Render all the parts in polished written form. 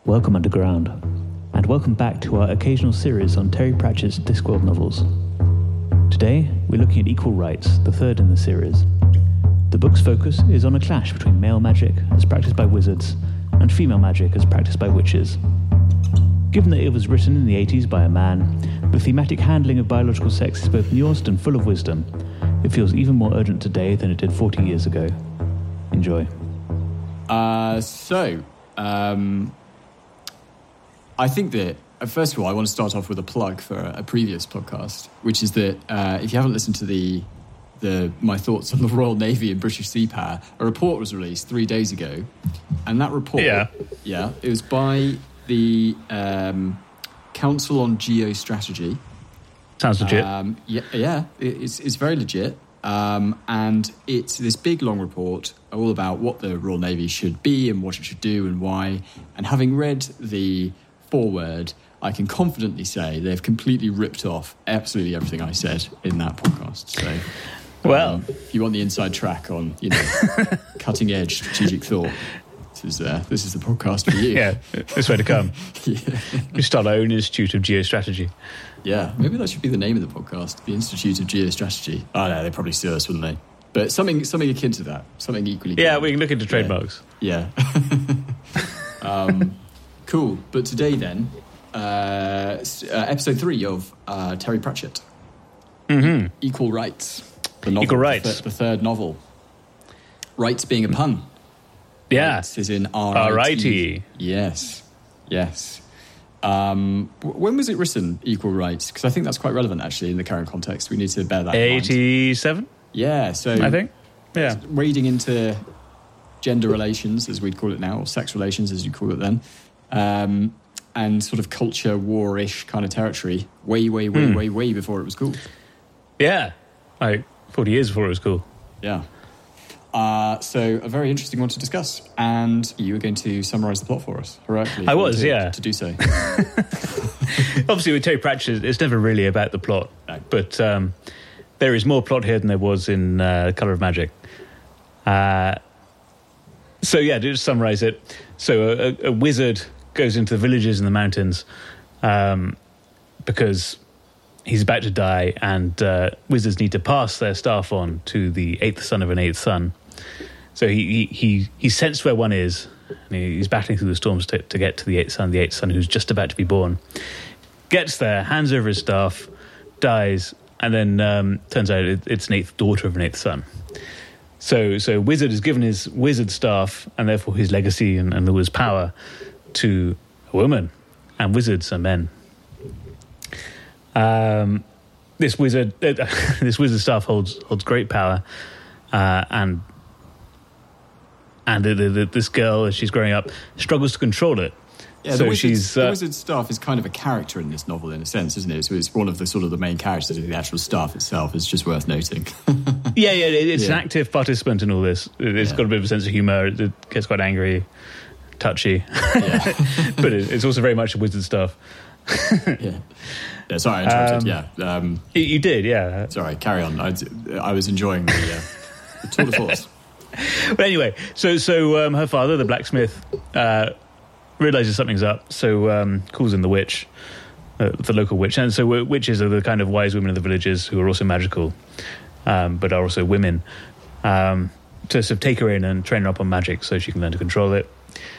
Welcome underground, and welcome back to our occasional series on Terry Pratchett's Discworld novels. Today, we're looking at Equal Rights, the third in the series. The book's focus is on a clash between male magic, as practiced by wizards, and female magic, as practiced by witches. Given that it was written in the 80s by a man, the thematic handling of biological sex is both nuanced and full of wisdom. It feels even more urgent today than it did 40 years ago. Enjoy. I think that, first of all, I want to start off with a plug for a previous podcast, which is that if you haven't listened to my thoughts on the Royal Navy and British Sea Power, a report was released 3 days ago. And that report, it was by the Council on Geostrategy. Sounds legit. It's very legit. And it's this big, long report all about what the Royal Navy should be and what it should do and why. And having read the foreword, I can confidently say they've completely ripped off absolutely everything I said in that podcast. So, if you want the inside track on, cutting edge strategic thought, this is the podcast for you. Yeah, this way to come. We start our own Institute of Geostrategy. Yeah, maybe that should be the name of the podcast, the Institute of Geostrategy. Oh no, they'd probably sue us, wouldn't they? But something akin to that, something equally. Yeah, we can look into trademarks. Yeah. Cool. But today, then, episode 3 of Terry Pratchett, Equal Rights, the novel, Equal Rights, the third novel. Rights being a pun. Yeah, Rights is in R-I-T. Yes. When was it written, Equal Rights? Because I think that's quite relevant, actually, in the current context. We need to bear that in mind. 87? Yeah, so... I think, yeah. Wading into gender relations, as we'd call it now, or sex relations, as you call it then, and sort of culture war-ish kind of territory, way before it was cool. Yeah, like 40 years before it was cool. Yeah. So a very interesting one to discuss, and you were going to summarise the plot for us heroically. I was, to do so. Obviously, with Terry Pratchett, it's never really about the plot, but there is more plot here than there was in Colour of Magic. To just summarise it, so a wizard goes into the villages in the mountains because he's about to die, and wizards need to pass their staff on to the 8th son of an 8th son. So he sensed where one is, and he's battling through the storms to get to the 8th son who's just about to be born. Gets there, hands over his staff, dies, and then turns out it's an 8th daughter of an 8th son. So wizard is given his wizard staff, and therefore his legacy and his power, to a woman, and wizards are men. This wizard staff holds great power, and this girl, as she's growing up, struggles to control it. Yeah, so the wizard staff is kind of a character in this novel, in a sense, isn't it? So it's one of the sort of the main characters of the actual staff itself. It's just worth noting. It's an active participant in all this. It's got a bit of a sense of humour. It gets quite angry, touchy, but it's also very much a wizard staff. Yeah, sorry, I interrupted. You did, yeah. Sorry, carry on. I was enjoying the tour de force. But anyway, so her father, the blacksmith, realises something's up, so calls in the witch, the local witch. And so witches are the kind of wise women of the villages who are also magical, but are also women, to sort of take her in and train her up on magic so she can learn to control it.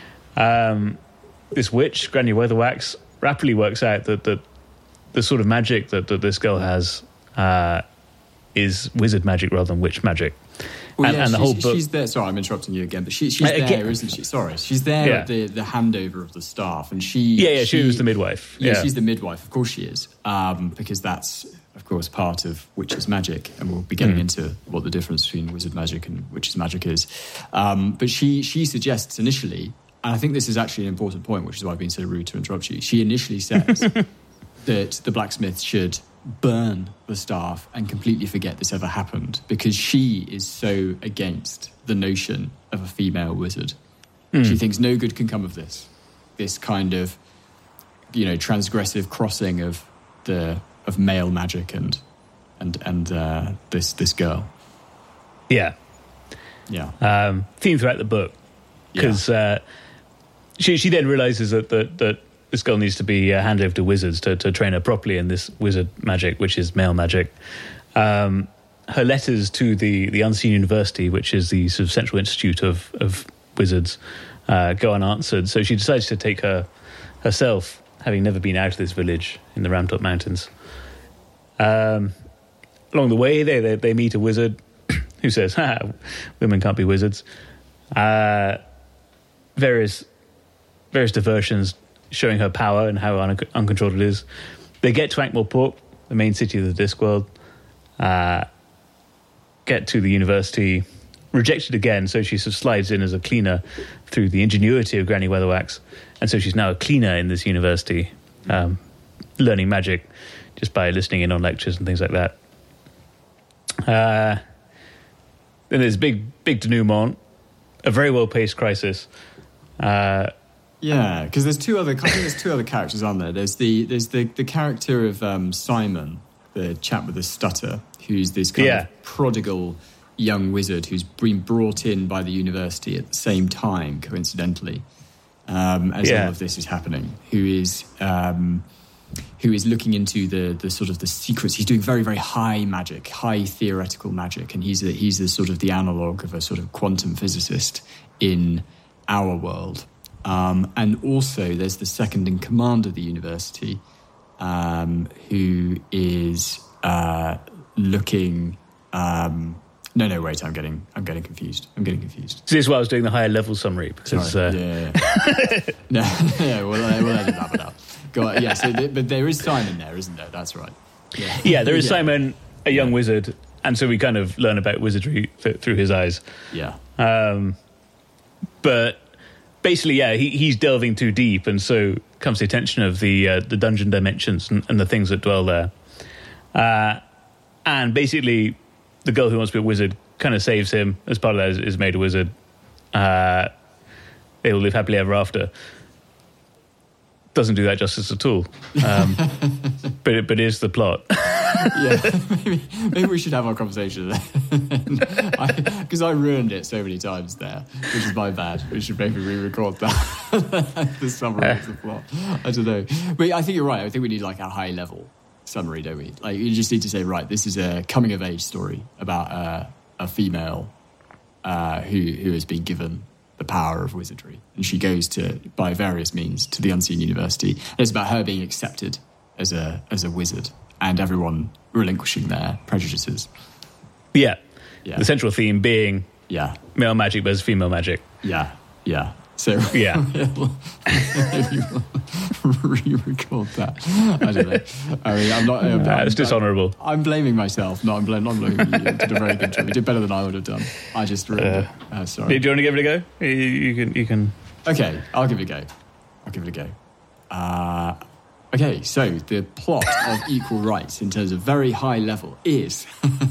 This witch, Granny Weatherwax, rapidly works out that the sort of magic that this girl has is wizard magic rather than witch magic. Well, and the whole book... She's there. Sorry, I'm interrupting you again, but she's there, isn't she? Sorry, she's there at the handover of the staff, and she was the midwife. Yeah, she's the midwife. Of course, she is, because that's of course part of witch's magic, and we'll be getting into what the difference between wizard magic and witch's magic is. But she suggests initially, and I think this is actually an important point, which is why I've been so rude to interrupt you. She initially says that the blacksmith should burn the staff and completely forget this ever happened, because she is so against the notion of a female wizard. She thinks no good can come of this kind of transgressive crossing of male magic and this girl. Theme throughout the book, because she then realizes that this girl needs to be handed over to wizards to train her properly in this wizard magic, which is male magic. Her letters to the Unseen University, which is the sort of central institute of wizards, go unanswered. So she decides to take herself, having never been out of this village in the Ramtop Mountains. Along the way, they meet a wizard who says, women can't be wizards. Various diversions showing her power and how uncontrolled it is. They get to Ankh-Morpork, the main city of the Discworld, get to the university, rejected again, so she sort of slides in as a cleaner through the ingenuity of Granny Weatherwax, and so she's now a cleaner in this university, learning magic just by listening in on lectures and things like that. Then there's big denouement, a very well-paced crisis. Yeah, because there's two other characters on there. There's the character of Simon, the chap with the stutter, who's this kind of prodigal young wizard who's been brought in by the university at the same time, coincidentally, as all of this is happening. Who is looking into the sort of the secrets. He's doing very, very high magic, high theoretical magic, and he's the sort of the analogue of a sort of quantum physicist in our world. And also there's the second in command of the university, who is looking... No, wait, I'm getting confused. So this is why I was doing the higher level summary. Because, Yeah. No, we'll edit that one out. Go on, yeah, but there is Simon there, isn't there? That's right. Yeah, there is Simon, a young wizard, and so we kind of learn about wizardry through his eyes. Yeah. But basically, he's delving too deep, and so comes the attention of the dungeon dimensions and the things that dwell there. And basically, the girl who wants to be a wizard kind of saves him. As part of that is made a wizard. They will live happily ever after. Doesn't do that justice at all. But it is the plot. Yeah, maybe we should have our conversation because I ruined it so many times there, which is my bad. We should maybe re-record that. The summary of the plot. I don't know, but I think you're right. I think we need like a high level summary, don't we? Like you just need to say, right, this is a coming of age story about a female who has been given the power of wizardry, and she goes by various means to the Unseen University. And it's about her being accepted as a wizard, and everyone relinquishing their prejudices. Yeah. The central theme being male magic versus female magic. Yeah. So yeah, maybe we'll re-record that. I don't know. I mean, I'm not. It's dishonourable. I'm blaming myself. No, I'm blaming you. You did a very good job. You did better than I would have done. I just ruined it. Sorry. Do you want to give it a go? You can. Okay, I'll give it a go. Okay, so the plot of Equal Rights in terms of very high level is...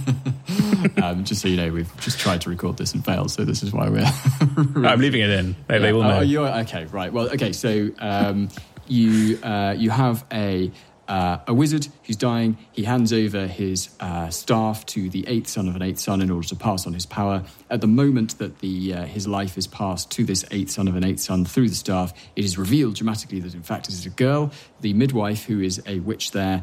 just so you know, we've just tried to record this and failed, so this is why we're... I'm leaving it in. They will know. Okay, right. Well, okay, so you have a wizard who's dying. He hands over his staff to the eighth son of an eighth son in order to pass on his power. At the moment that his life is passed to this eighth son of an eighth son through the staff, it is revealed dramatically that in fact it is a girl. The midwife, who is a witch there,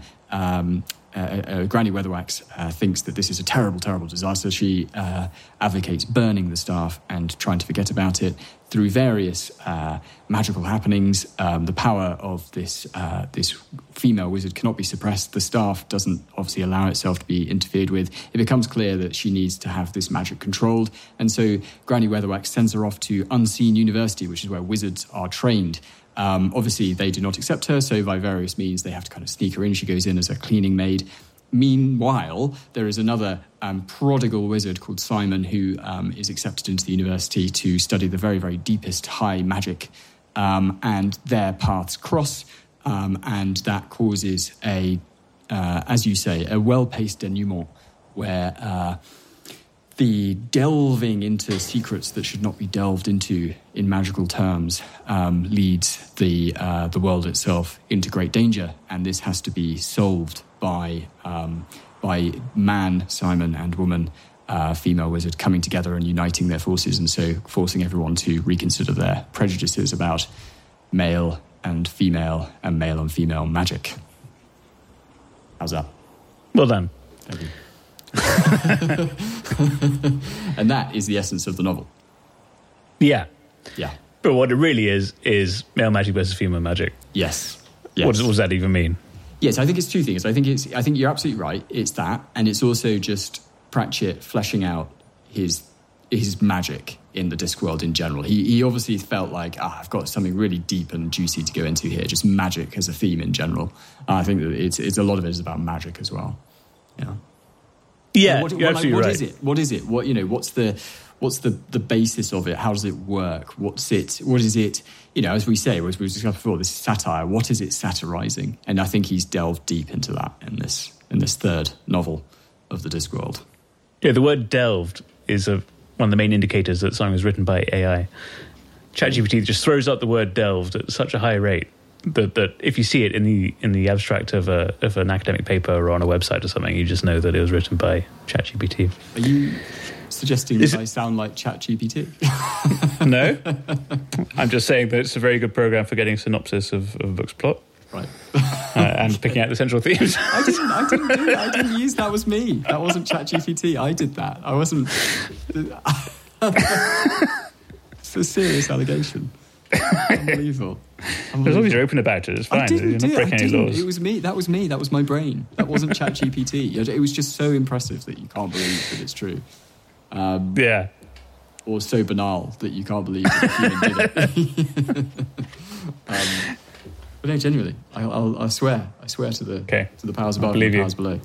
Granny Weatherwax, thinks that this is a terrible, terrible disaster. She advocates burning the staff and trying to forget about it. Through various magical happenings, the power of this female wizard cannot be suppressed. The staff doesn't obviously allow itself to be interfered with. It becomes clear that she needs to have this magic controlled, and so Granny Weatherwax sends her off to Unseen University, which is where wizards are trained. Obviously, they do not accept her, so by various means they have to kind of sneak her in. She goes in as a cleaning maid. Meanwhile, there is another prodigal wizard called Simon who is accepted into the university to study the very, very deepest high magic, and their paths cross, and that causes as you say, a well-paced denouement where the delving into secrets that should not be delved into in magical terms leads the world itself into great danger, and this has to be solved by man, Simon, and woman, female wizard, coming together and uniting their forces, and so forcing everyone to reconsider their prejudices about male and female and male and female magic. How's that? Well done. Thank you. And that is the essence of the novel. Yeah. Yeah. But what it really is male magic versus female magic. Yes. What does that even mean? Yes, I think it's two things. I think you're absolutely right. It's that, and it's also just Pratchett fleshing out his magic in the Discworld in general. He obviously felt like, I've got something really deep and juicy to go into here, just magic as a theme in general. I think that it's a lot of it is about magic as well. Yeah. Yeah, you're absolutely right. What is it? What's the basis of it? How does it work? What is it? As we say, as we discussed before, this is satire. What is it satirizing? And I think he's delved deep into that in this third novel of the Discworld. Yeah, the word delved is one of the main indicators that something was written by AI. ChatGPT just throws out the word delved at such a high rate that if you see it in the abstract of an academic paper or on a website or something, you just know that it was written by ChatGPT. Are you suggesting that I sound like ChatGPT? No. I'm just saying that it's a very good program for getting synopsis of a book's plot. Right. And picking out the central themes. I didn't use that. Was me. That wasn't ChatGPT. I did that. I wasn't. It's a serious allegation. Unbelievable. As long as you're open about it, it's fine. You're not breaking any laws. It was me. That was me. That was my brain. That wasn't ChatGPT. It was just so impressive that you can't believe that it's true. Yeah. Or so banal that you can't believe that a human did it. But no, genuinely, I swear to the powers above and the powers below.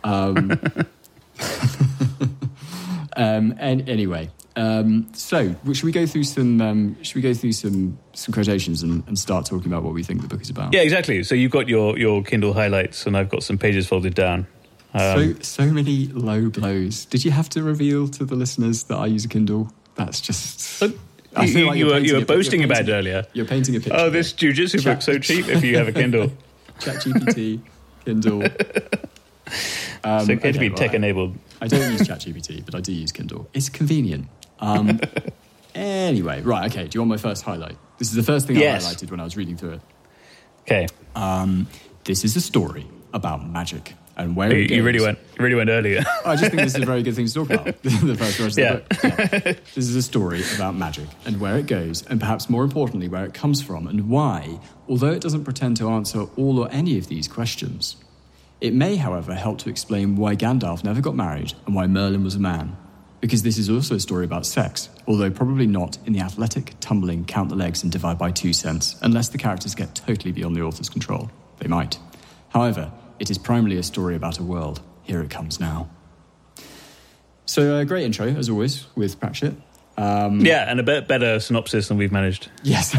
And anyway, so should we go through some quotations and start talking about what we think the book is about? Yeah, exactly. So you've got your Kindle highlights, and I've got some pages folded down. So many low blows. Did you have to reveal to the listeners that I use a Kindle? That's just. I feel like you were boasting about it earlier. You're painting a picture. Oh, this jujitsu book's so cheap if you have a Kindle. ChatGPT, Kindle. It's okay to be tech-enabled. I don't use ChatGPT, but I do use Kindle. It's convenient. Anyway, right, okay. Do you want my first highlight? This is the first thing I highlighted when I was reading through it. Okay. This is a story about magic. And where it goes. You really went earlier. I just think this is a very good thing to talk about. The first verse of the book. Yeah. This is a story about magic and where it goes, and perhaps more importantly, where it comes from and why, although it doesn't pretend to answer all or any of these questions. It may, however, help to explain why Gandalf never got married and why Merlin was a man. Because this is also a story about sex, although probably not in the athletic, tumbling, count the legs and divide by 2 sense, unless the characters get totally beyond the author's control. They might. However, it is primarily a story about a world. Here it comes now. So a great intro, as always, with Pratchett. Yeah, and a bit better synopsis than we've managed. Yes.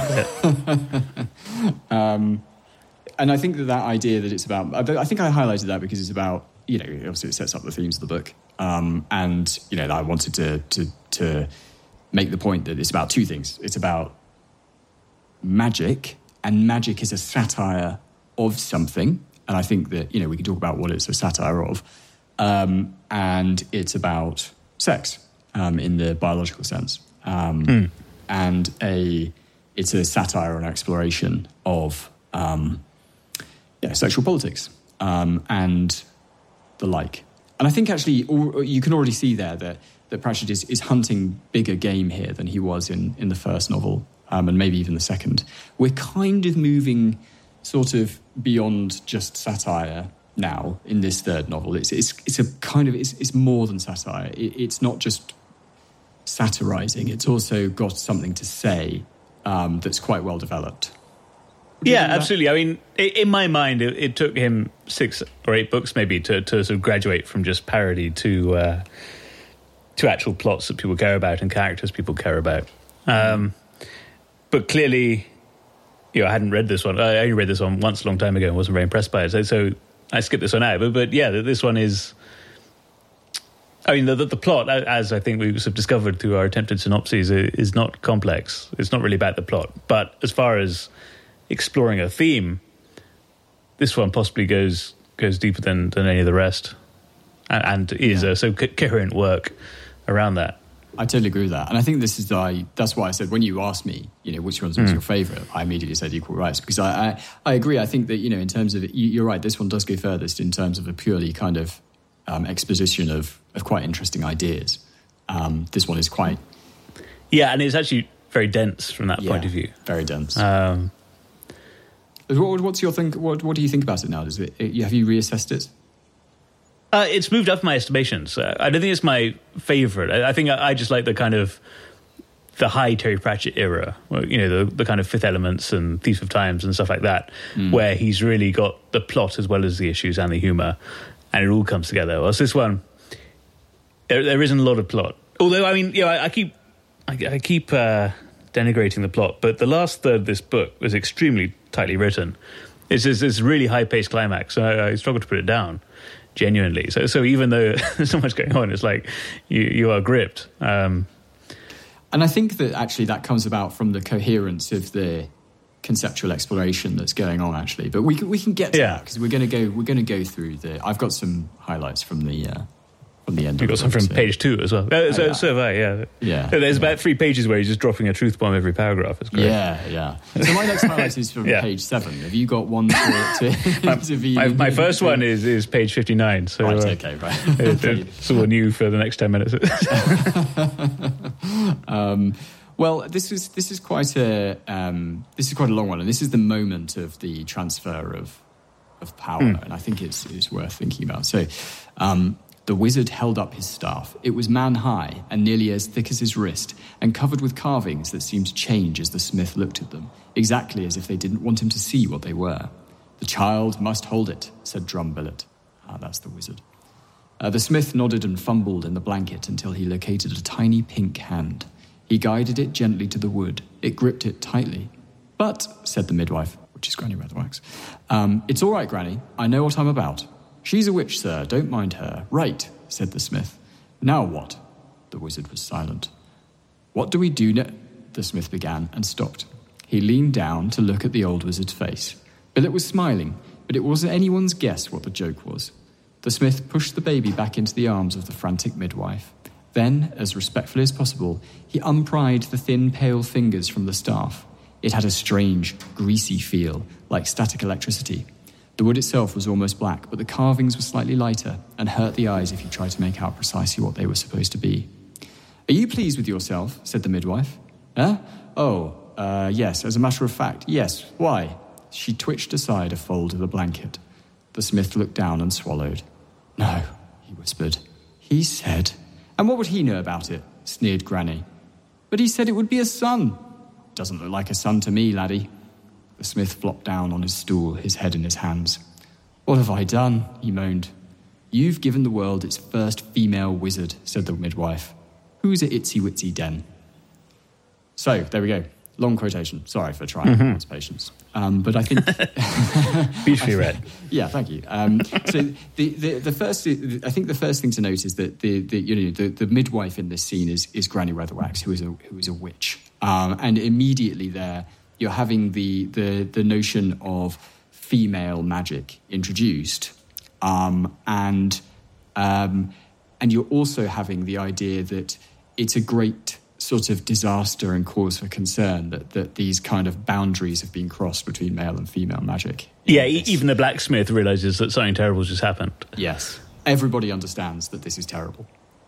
And I think that idea that it's about... I think I highlighted that because it's about, obviously it sets up the themes of the book. And, I wanted to make the point that it's about two things. It's about magic, and magic is a satire of something. And I think that, we can talk about what it's a satire of. And it's about sex in the biological sense. And it's a satire or an exploration of sexual politics and the like. And I think actually you can already see there that Pratchett is hunting bigger game here than he was in the first novel and maybe even the second. We're kind of moving sort of beyond just satire now in this third novel. It's a kind of it's more than satire. It's not just satirizing. It's also got something to say that's quite well developed. Yeah, absolutely. I mean, in my mind, it took him 6 or 8 books maybe to sort of graduate from just parody to actual plots that people care about and characters people care about. But clearly, I hadn't read this one. I only read this one once a long time ago and wasn't very impressed by it. So I skipped this one out. But yeah, this one is... I mean, the plot, as I think we sort of discovered through our attempted synopses, is not complex. It's not really about the plot. But as far as exploring a theme, this one possibly goes deeper than any of the rest, and is a so coherent work around that. I totally agree with that. And I think that's why I said when you asked me, which one's was your favourite, I immediately said Equal Rights, because I agree. I think that, in terms of, you're right, this one does go furthest in terms of a purely kind of exposition of quite interesting ideas. This one is quite... Yeah, and it's actually very dense from that point of view. Very dense. What's your think? What do you think about it now? Have you reassessed it? It's moved up my estimations. I don't think it's my favourite. I think I just like the kind of the high Terry Pratchett era, the kind of Fifth Elements and Thieves of Times and stuff like that, where he's really got the plot as well as the issues and the humour, and it all comes together. Whilst this one, there isn't a lot of plot. Although, I mean, I keep denigrating the plot, but the last third of this book was extremely tightly written. It's this really high-paced climax, so I struggle to put it down. Genuinely. So even though there's so much going on, it's like you are gripped. And I think that actually that comes about from the coherence of the conceptual exploration that's going on, actually. But we can get to that, because we're going to go through I've got some highlights from the end. You've got some from page 2 as well. So have I, yeah. There's about 3 pages where he's just dropping a truth bomb every paragraph. It's great. Yeah. So my next highlight is from page 7. Have you got one to my first one is page 59. So, right, okay, right. It's all new for the next 10 minutes. Well, this is quite a long one, and this is the moment of the transfer of power, and I think it's worth thinking about. So, the wizard held up his staff. It was man-high and nearly as thick as his wrist, and covered with carvings that seemed to change as the smith looked at them, exactly as if they didn't want him to see what they were. "The child must hold it," said Drumbillet. That's the wizard. The smith nodded and fumbled in the blanket until he located a tiny pink hand. He guided it gently to the wood. It gripped it tightly. "But," said the midwife, which is Granny Weatherwax, "it's all right, Granny. I know what I'm about." "She's a witch, sir. Don't mind her." "Right," said the smith. "Now what?" The wizard was silent. "What do we do the smith began and stopped. He leaned down to look at the old wizard's face. Billet was smiling, but it wasn't anyone's guess what the joke was. The smith pushed the baby back into the arms of the frantic midwife. Then, as respectfully as possible, he unpried the thin, pale fingers from the staff. It had a strange, greasy feel, like static electricity. The wood itself was almost black, but the carvings were slightly lighter and hurt the eyes if you tried to make out precisely what they were supposed to be. "Are you pleased with yourself?" said the midwife. "Oh, yes, as a matter of fact, yes. Why?" She twitched aside a fold of the blanket. The smith looked down and swallowed. "No," he whispered. "He said..." "And what would he know about it?" sneered Granny. "But he said it would be a son." "Doesn't look like a son to me, laddie." The smith flopped down on his stool, his head in his hands. "What have I done?" he moaned. "You've given the world its first female wizard," said the midwife. "Who's a itsy-witsy den?" So, there we go. Long quotation. Sorry for trying everyone's patience. But I think... Beautifully read. Yeah, thank you. So the first thing to note is that the midwife in this scene is Granny Weatherwax, who is a witch. And immediately there, you're having the notion of female magic introduced, and you're also having the idea that it's a great sort of disaster and cause for concern that these kind of boundaries have been crossed between male and female magic. Yeah, even the blacksmith realises that something terrible just happened. Yes, everybody understands that this is terrible.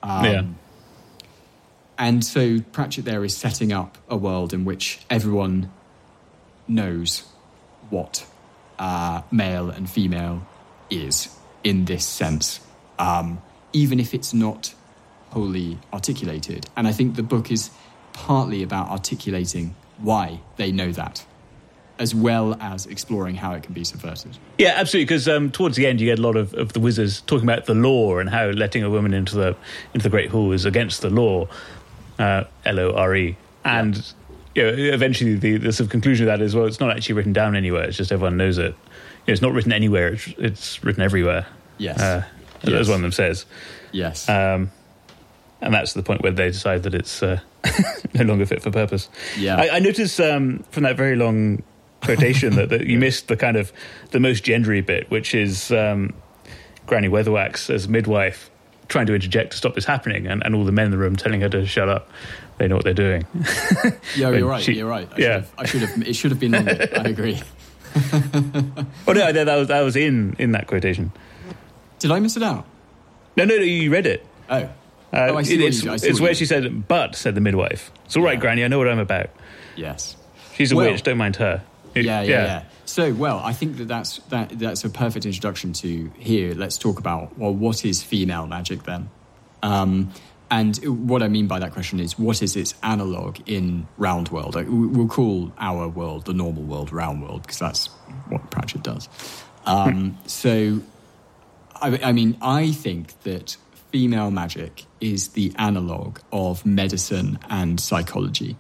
And so Pratchett there is setting up a world in which everyone knows what male and female is in this sense, even if it's not wholly articulated. And I think the book is partly about articulating why they know that, as well as exploring how it can be subverted. Yeah, absolutely, because towards the end you get a lot of the wizards talking about the law and how letting a woman into the Great Hall is against the law, Lore. And eventually the sort of conclusion of that is, well, it's not actually written down anywhere, it's just everyone knows it. It's not written anywhere, it's written everywhere. Yes. As one of them says. Yes. And that's the point where they decide that it's no longer fit for purpose. Yeah. I noticed from that very long quotation that you missed the kind of the most gendery bit, which is Granny Weatherwax as midwife trying to interject to stop this happening, and all the men in the room telling her to shut up. They know what they're doing. Yeah, you're right. You're right. I should have. It should have been longer. I agree. Oh no, that was in that quotation. Did I miss it out? No, you read it. Oh. I see. It's where she said, "But," said the midwife. "It's all right, Granny. I know what I'm about." Yes. She's a witch. Don't mind her. Yeah. So, I think that's a perfect introduction to here. Let's talk about, what is female magic then? And what I mean by that question is, what is its analogue in Round World? We'll call our world, the normal world, Round World, because that's what Pratchett does. So, I think that female magic is the analogue of medicine and psychology.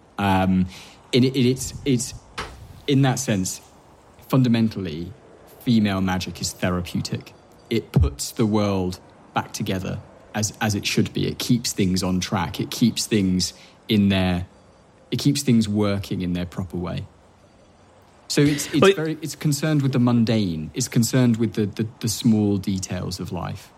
It's in that sense, fundamentally, female magic is therapeutic. It puts the world back together as it should be. It keeps things on track. It keeps things working in their proper way. So it's concerned with the mundane. It's concerned with the small details of life.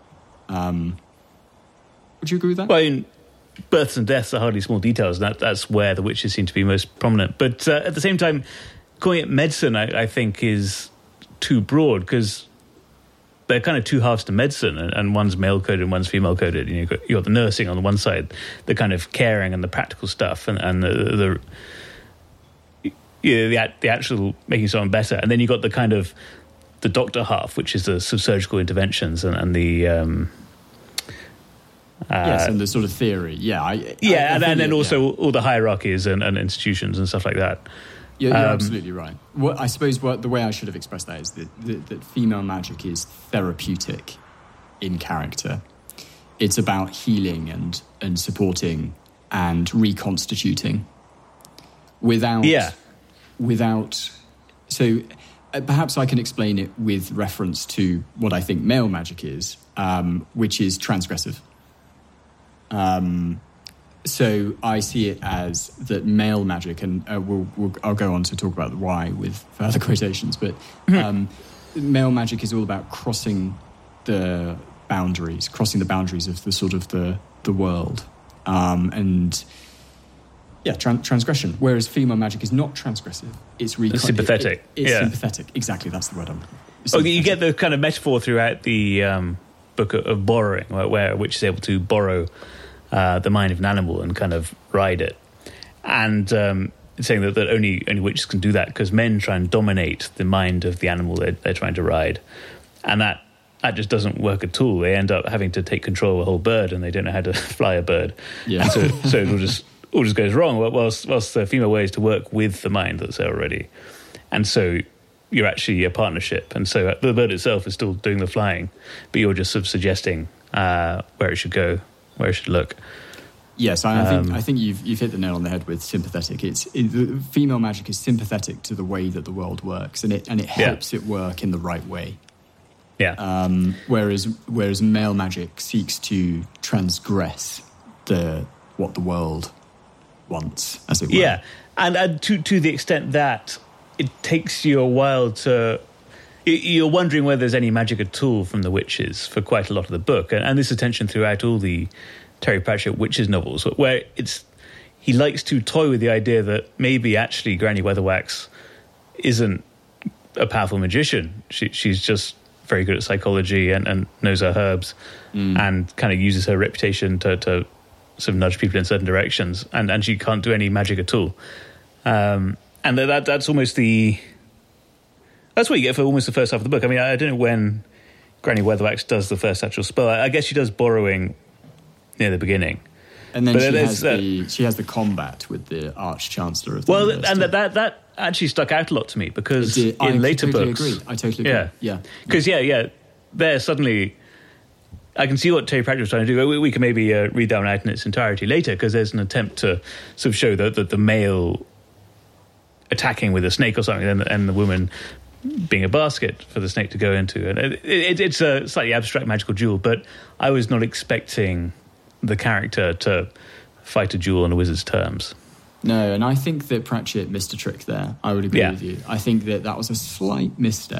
Would you agree with that? Well, births and deaths are hardly small details, and that's where the witches seem to be most prominent. But at the same time, calling it medicine, I think, is too broad, because they're kind of two halves to medicine, and one's male-coded and one's female-coded. You've got the nursing on the one side, the kind of caring and the practical stuff, and the actual making someone better. And then you've got the kind of the doctor half, which is the surgical interventions and the... yes, and the sort of theory, and then also all the hierarchies and institutions and stuff like that. You're absolutely right. I suppose the way I should have expressed that is that female magic is therapeutic in character. It's about healing and supporting and reconstituting without. So perhaps I can explain it with reference to what I think male magic is, which is transgressive. So I see it as that male magic, and I'll go on to talk about the why with further quotations, but male magic is all about crossing the boundaries of the sort of the world, transgression. Whereas female magic is not transgressive; it's sympathetic. It's sympathetic. Exactly, that's the word. You get the kind of metaphor throughout the book of borrowing, where a witch is able to borrow the mind of an animal and kind of ride it, and saying that only witches can do that because men try and dominate the mind of the animal they're trying to ride, and that just doesn't work at all. They end up having to take control of a whole bird, and they don't know how to fly a bird. Yeah. So it all just goes wrong. Whilst the female way is to work with the mind that's there already, and so you're actually a partnership, and so the bird itself is still doing the flying, but you're just sort of suggesting where it should go, where it should look. Yes, I think you've hit the nail on the head with sympathetic. Female magic is sympathetic to the way that the world works, and it helps it work in the right way. Yeah. Whereas male magic seeks to transgress what the world wants, as it were. Yeah, and to the extent that it takes you a while to... You're wondering whether there's any magic at all from the witches for quite a lot of the book, and this attention throughout all the Terry Pratchett witches novels, where he likes to toy with the idea that maybe actually Granny Weatherwax isn't a powerful magician. She's just very good at psychology and knows her herbs, and kind of uses her reputation to sort of nudge people in certain directions, and she can't do any magic at all. And that's almost that's what you get for almost the first half of the book. I mean, I don't know when Granny Weatherwax does the first actual spell. I guess she does borrowing near the beginning. And then she has the combat with the Arch-Chancellor of the University. And that actually stuck out a lot to me, because in later books... I totally agree. Yeah. Because, there suddenly... I can see what Terry Pratchett was trying to do. We can maybe read that one out in its entirety later, because there's an attempt to sort of show that the male attacking with a snake or something, and the woman being a basket for the snake to go into. And it's a slightly abstract magical duel, but I was not expecting the character to fight a duel on a wizard's terms. No, and I think that Pratchett missed a trick there. I would agree with you. I think that was a slight misstep.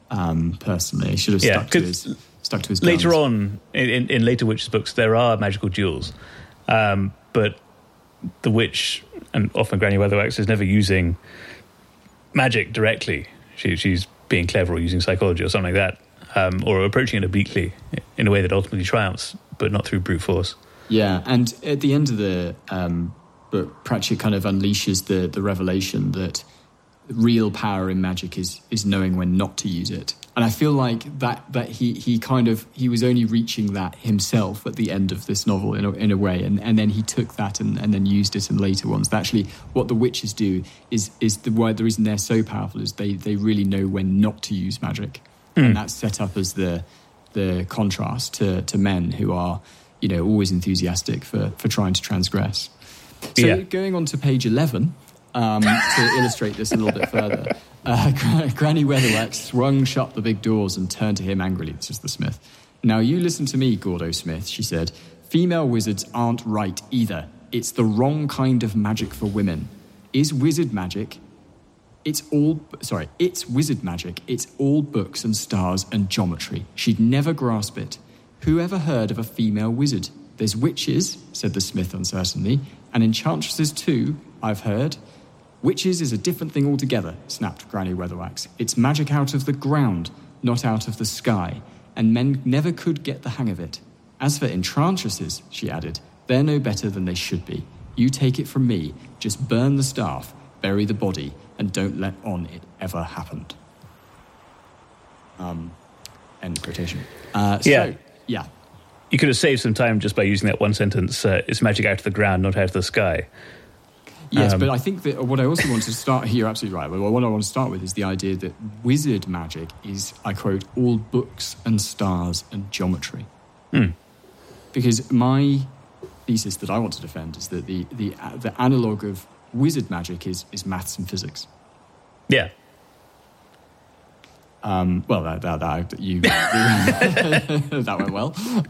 Personally, he should have stuck to his guns. Later on, in later Witches books, there are magical duels, but the witch, and often Granny Weatherwax, is never using magic directly. She's being clever or using psychology or something like that, or approaching it obliquely in a way that ultimately triumphs, but not through brute force. Yeah, and at the end of the book, Pratchett kind of unleashes the revelation that real power in magic is knowing when not to use it. And I feel like that he was only reaching that himself at the end of this novel in a way, and then he took that and then used it in later ones. But actually, what the witches do is the reason they're so powerful is they really know when not to use magic, and that's set up as the contrast to men who are, you know, always enthusiastic for trying to transgress. So going on to page 11. To illustrate this a little bit further, Granny Weatherwax swung shut the big doors and turned to him angrily. This is the Smith. "Now you listen to me, Gordo Smith," she said. "Female wizards aren't right either. It's the wrong kind of magic for women. Is wizard magic? It's wizard magic. It's all books and stars and geometry. She'd never grasp it. Who ever heard of a female wizard? There's witches," said the Smith uncertainly, "and enchantresses too, I've heard." "Witches is a different thing altogether," snapped Granny Weatherwax. "It's magic out of the ground, not out of the sky, and men never could get the hang of it. As for enchantresses," she added, "they're no better than they should be. You take it from me, just burn the staff, bury the body, and don't let on it ever happened." End quotation. Yeah. You could have saved some time just by using that one sentence, "It's magic out of the ground, not out of the sky." Yes, but I think that what I also want to start here, absolutely right, but what I want to start with is the idea that wizard magic is, I quote, all books and stars and geometry. Because my thesis that I want to defend is that the analogue of wizard magic is maths and physics. Yeah. Well, that went well.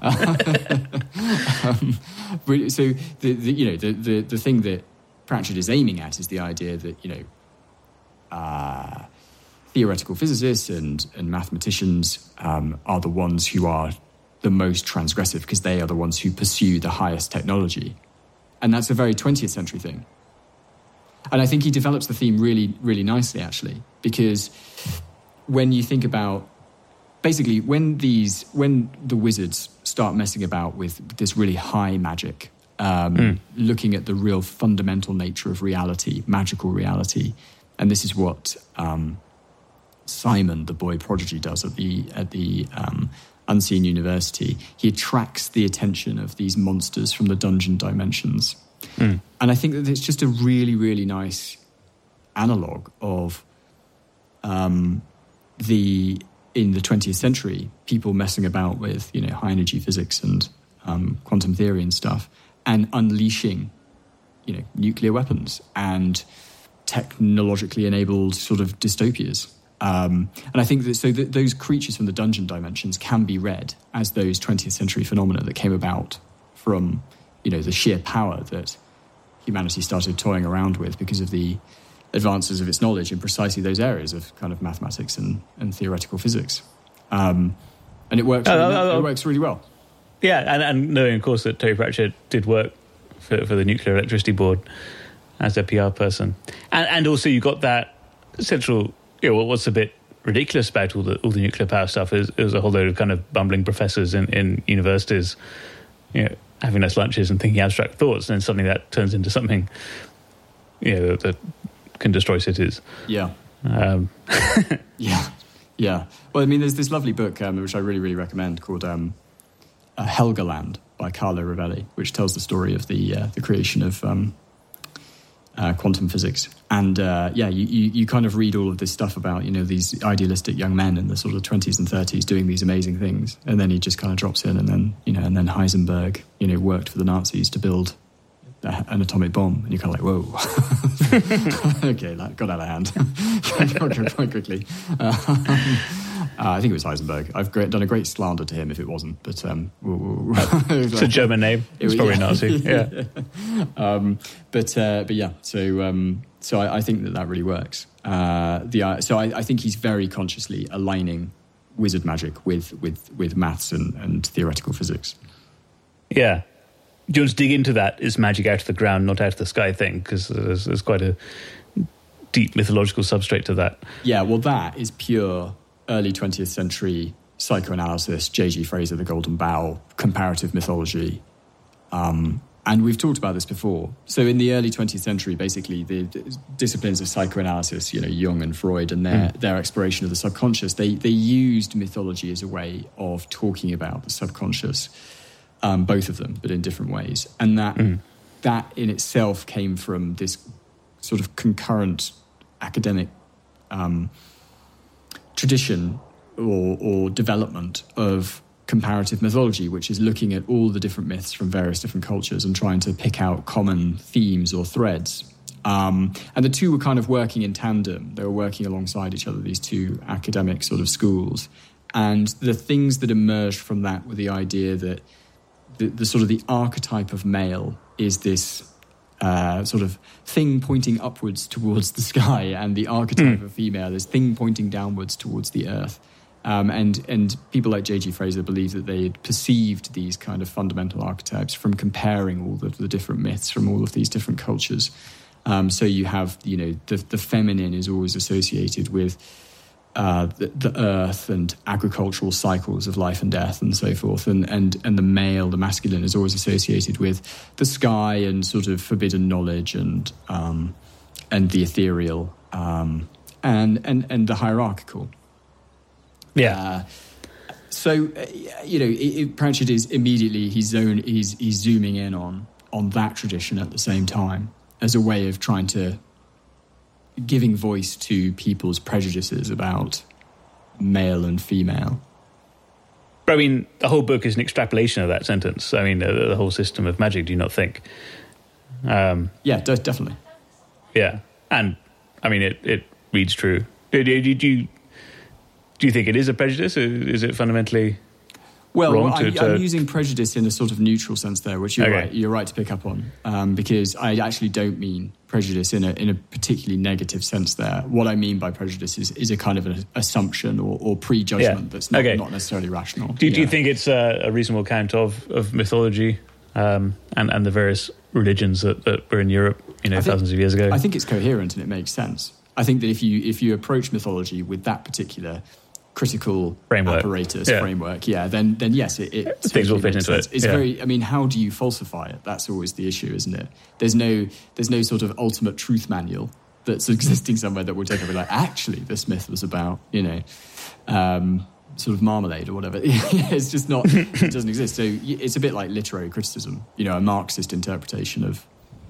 So the thing that Pratchett is aiming at is the idea that, you know, theoretical physicists and mathematicians are the ones who are the most transgressive because they are the ones who pursue the highest technology. And that's a very 20th century thing. And I think he develops the theme really, really nicely, actually, because when you think about, basically, when the wizards start messing about with this really high magic, looking at the real fundamental nature of reality, magical reality, and this is what Simon, the boy prodigy, does at the Unseen University. He attracts the attention of these monsters from the dungeon dimensions, and I think that it's just a really, really nice analogue of in the 20th century, people messing about with, you know, high energy physics and quantum theory and stuff, and unleashing, you know, nuclear weapons and technologically enabled sort of dystopias. And I think that those creatures from the dungeon dimensions can be read as those 20th century phenomena that came about from, you know, the sheer power that humanity started toying around with because of the advances of its knowledge in precisely those areas of kind of mathematics and theoretical physics. And it works it works really well. Yeah, and knowing, of course, that Terry Pratchett did work for the Nuclear Electricity Board as their PR person. And also you got that central, you know, what's a bit ridiculous about all the nuclear power stuff is a whole load of kind of bumbling professors in universities, you know, having nice lunches and thinking abstract thoughts, and then suddenly that turns into something, you know, that can destroy cities. Yeah. Yeah. Well, I mean, there's this lovely book, which I really, really recommend, called Helgoland by Carlo Rovelli, which tells the story of the creation of quantum physics. And you kind of read all of this stuff about, you know, these idealistic young men in the sort of 20s and 30s doing these amazing things, and then he just kind of drops in, and then, you know, and then Heisenberg, you know, worked for the Nazis to build an atomic bomb, and you're kind of like, whoa. Okay, that got out of hand quite quickly. I think it was Heisenberg. I've done a great slander to him if it wasn't, but it's a German name. It's probably Nazi. Yeah. But yeah. So So I think that really works. So I think he's very consciously aligning wizard magic with maths and theoretical physics. Yeah. Do you want to dig into that? Is magic out of the ground, not out of the sky thing? Because there's quite a deep mythological substrate to that. Yeah, well, that is pure early 20th century psychoanalysis, J.G. Fraser, The Golden Bough, comparative mythology. And we've talked about this before. So in the early 20th century, basically, the disciplines of psychoanalysis, Jung and Freud and their exploration of the subconscious, they used mythology as a way of talking about the subconscious, both of them, but in different ways. And that in itself came from this sort of concurrent academic tradition or development of comparative mythology, which is looking at all the different myths from various different cultures and trying to pick out common themes or threads. And the two were kind of working in tandem. They were working alongside each other, these two academic sort of schools. And the things that emerged from that were the idea that the sort of the archetype of male is this sort of thing pointing upwards towards the sky, and the archetype of female is thing pointing downwards towards the earth. And people like J.G. Fraser believe that they had perceived these kind of fundamental archetypes from comparing all the different myths from all of these different cultures. So you have, the feminine is always associated with the earth and agricultural cycles of life and death and so forth. And the male, the masculine, is always associated with the sky and sort of forbidden knowledge and the ethereal and the hierarchical. Yeah. Pratchett is immediately he's zooming in on that tradition at the same time as a way of trying to giving voice to people's prejudices about male and female. But I mean, the whole book is an extrapolation of that sentence. I mean, the whole system of magic, do you not think? Yeah, definitely. Yeah. And, I mean, it reads true. Do you think it is a prejudice? Or is it fundamentally wrong? I'm using prejudice in a sort of neutral sense there, which you're right to pick up on, because I actually don't mean prejudice in a particularly negative sense there. What I mean by prejudice is a kind of an assumption or prejudgment that's not necessarily rational. Do you think it's a reasonable account of mythology and the various religions that were in Europe, thousands of years ago? I think it's coherent and it makes sense. I think that if you approach mythology with that particular critical framework, then yes, it things will fit into it. It's very. I mean, how do you falsify it? That's always the issue, isn't it? There's no sort of ultimate truth manual that's existing somewhere that will take over. Like, actually, this myth was about sort of marmalade or whatever. It's just not. It doesn't exist. So it's a bit like literary criticism. A Marxist interpretation of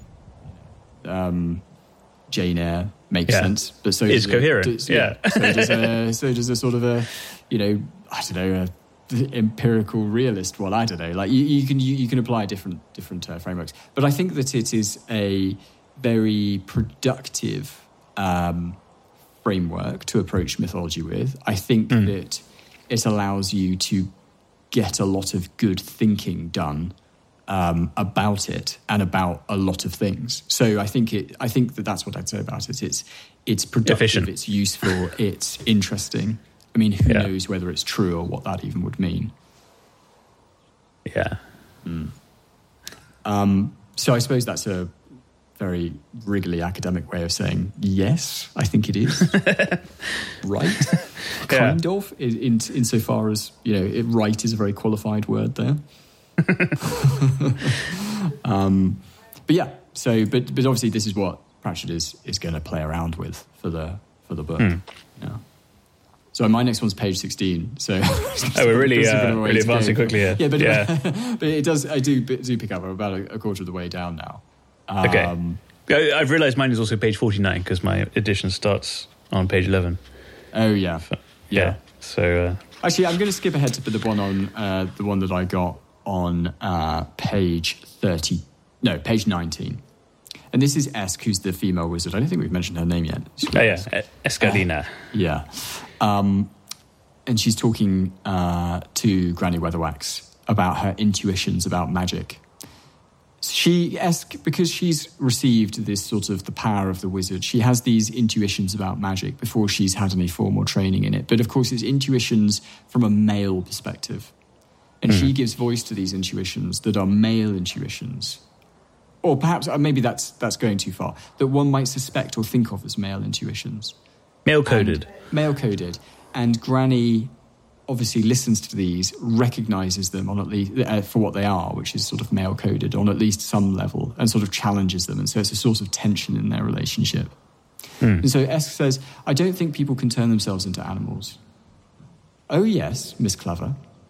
Jane Eyre makes sense, but so it's coherent. So does a sort of a empirical realist one. I don't know. Like you can apply different frameworks, but I think that it is a very productive framework to approach mythology with. I think that it allows you to get a lot of good thinking done about it and about a lot of things. So I think that's what I'd say about it. It's productive, efficient. It's useful, it's interesting. I mean, who knows whether it's true or what that even would mean. Yeah. So I suppose that's a very wriggly academic way of saying yes, I think it is. Right? Kind of, insofar as, right is a very qualified word there. But obviously this is what Pratchett is going to play around with for the book. Yeah. So my next one's page 16. So we're really advancing quickly here. Yeah, but it does. I do pick up. We're about a quarter of the way down now. Okay. I've realised mine is also page 49 because my edition starts on page 11. Oh yeah. Yeah. So actually, I'm going to skip ahead to the one on the one that I got on page 19. And this is Esk, who's the female wizard. I don't think we've mentioned her name yet. Escalina. Yeah. And she's talking to Granny Weatherwax about her intuitions about magic. Because she's received this sort of the power of the wizard, she has these intuitions about magic before she's had any formal training in it. But of course, it's intuitions from a male perspective. And she gives voice to these intuitions that are male intuitions. Or perhaps, maybe that's going too far, that one might suspect or think of as male intuitions. Male-coded. Male-coded. And Granny obviously listens to these, recognises them on at least for what they are, which is sort of male-coded on at least some level, and sort of challenges them. And so it's a source of tension in their relationship. And so Esk says, I don't think people can turn themselves into animals. Oh, yes, Miss Clever.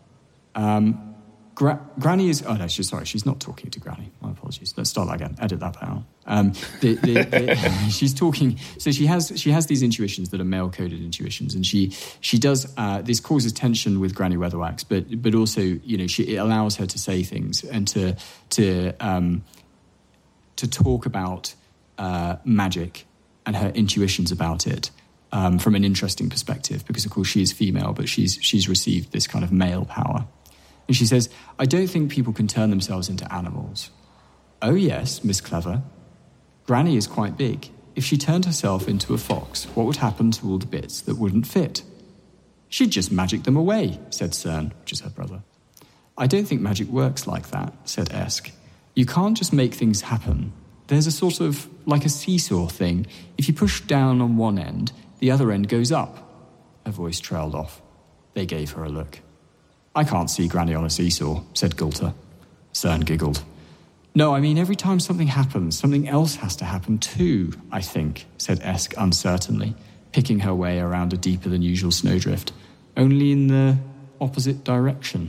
Granny is... Oh, no, she's not talking to Granny. My apologies. Let's start that again. Edit that out. She's talking... So she has these intuitions that are male-coded intuitions, and she does... this causes tension with Granny Weatherwax, but also, it allows her to say things and to talk about magic and her intuitions about it from an interesting perspective, because, of course, she is female, but she's received this kind of male power. And she says, I don't think people can turn themselves into animals. Oh, yes, Miss Clever. Granny is quite big. If she turned herself into a fox, what would happen to all the bits that wouldn't fit? She'd just magic them away, said Cern, which is her brother. I don't think magic works like that, said Esk. You can't just make things happen. There's a sort of, like a seesaw thing. If you push down on one end, the other end goes up. Her voice trailed off. They gave her a look. I can't see Granny on a seesaw, said Gulter. Cern giggled. No, I mean, every time something happens, something else has to happen too, I think, said Esk uncertainly, picking her way around a deeper than usual snowdrift, only in the opposite direction.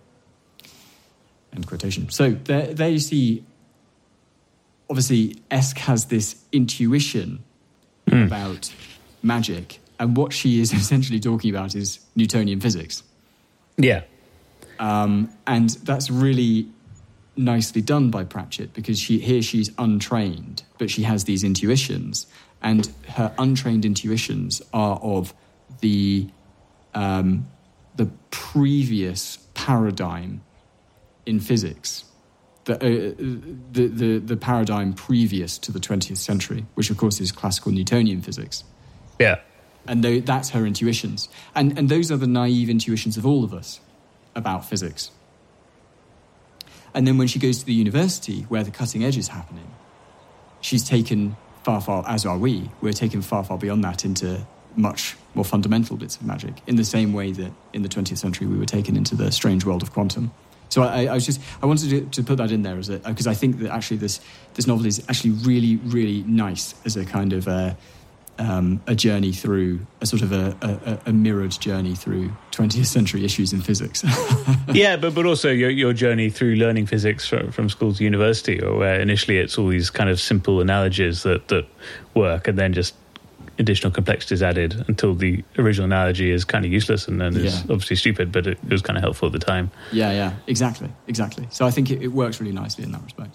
End quotation. So there you see, obviously, Esk has this intuition about magic, and what she is essentially talking about is Newtonian physics. Yeah. And that's really nicely done by Pratchett, because she's untrained, but she has these intuitions, and her untrained intuitions are of the previous paradigm in physics, the paradigm previous to the 20th century, which of course is classical Newtonian physics. Yeah. And that's her intuitions. And those are the naive intuitions of all of us about physics. And then when she goes to the university where the cutting edge is happening, she's taken far, as are we, we're taken far to that into much more fundamental bits of magic, in the same way that in the 20th century we were taken into the strange world of quantum. So I wanted to put that in there because I think that actually this novel is actually really, really nice as a kind of a journey through, a sort of a mirrored journey through 20th century issues in physics. Yeah, but also your journey through learning physics from school to university, or where initially it's all these kind of simple analogies that work, and then just additional complexities added until the original analogy is kind of useless and then is obviously stupid, but it was kind of helpful at the time. Yeah, exactly. So I think it works really nicely in that respect.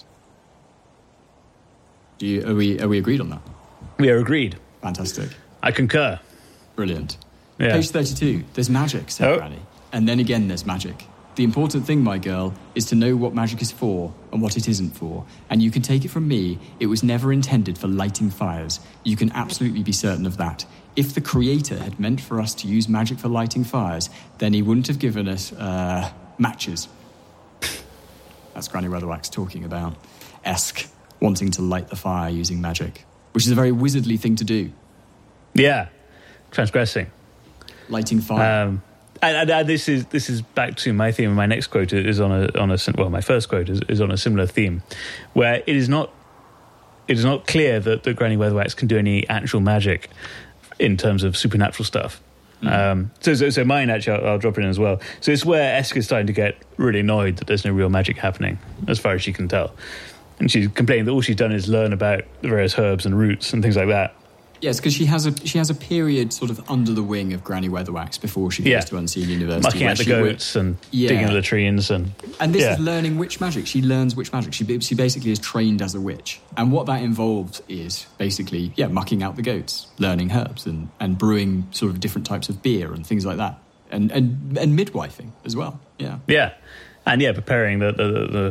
Are we agreed on that? We are agreed. Fantastic. I concur. Brilliant. Yeah. Page 32. There's magic, said Granny. And then again there's magic. The important thing, my girl, is to know what magic is for and what it isn't for. And you can take it from me, it was never intended for lighting fires. You can absolutely be certain of that. If the Creator had meant for us to use magic for lighting fires, then he wouldn't have given us matches. That's Granny Weatherwax talking about Esk wanting to light the fire using magic, which is a very wizardly thing to do. Yeah, transgressing. Lighting fire. And this is back to my theme. My next quote is on a my first quote is on a similar theme, where it is not clear that Granny Weatherwax can do any actual magic in terms of supernatural stuff. So mine, actually, I'll drop it in as well. So it's where Esk is starting to get really annoyed that there's no real magic happening, as far as she can tell. And she's complaining that all she's done is learn about the various herbs and roots and things like that. Yes, because she has a period sort of under the wing of Granny Weatherwax before she goes to Unseen University. Mucking out the goats and digging the latrines. And this is learning witch magic. She learns witch magic. She basically is trained as a witch. And what that involves is basically, mucking out the goats, learning herbs and brewing sort of different types of beer and things like that. And midwifing as well, yeah. Yeah, and preparing the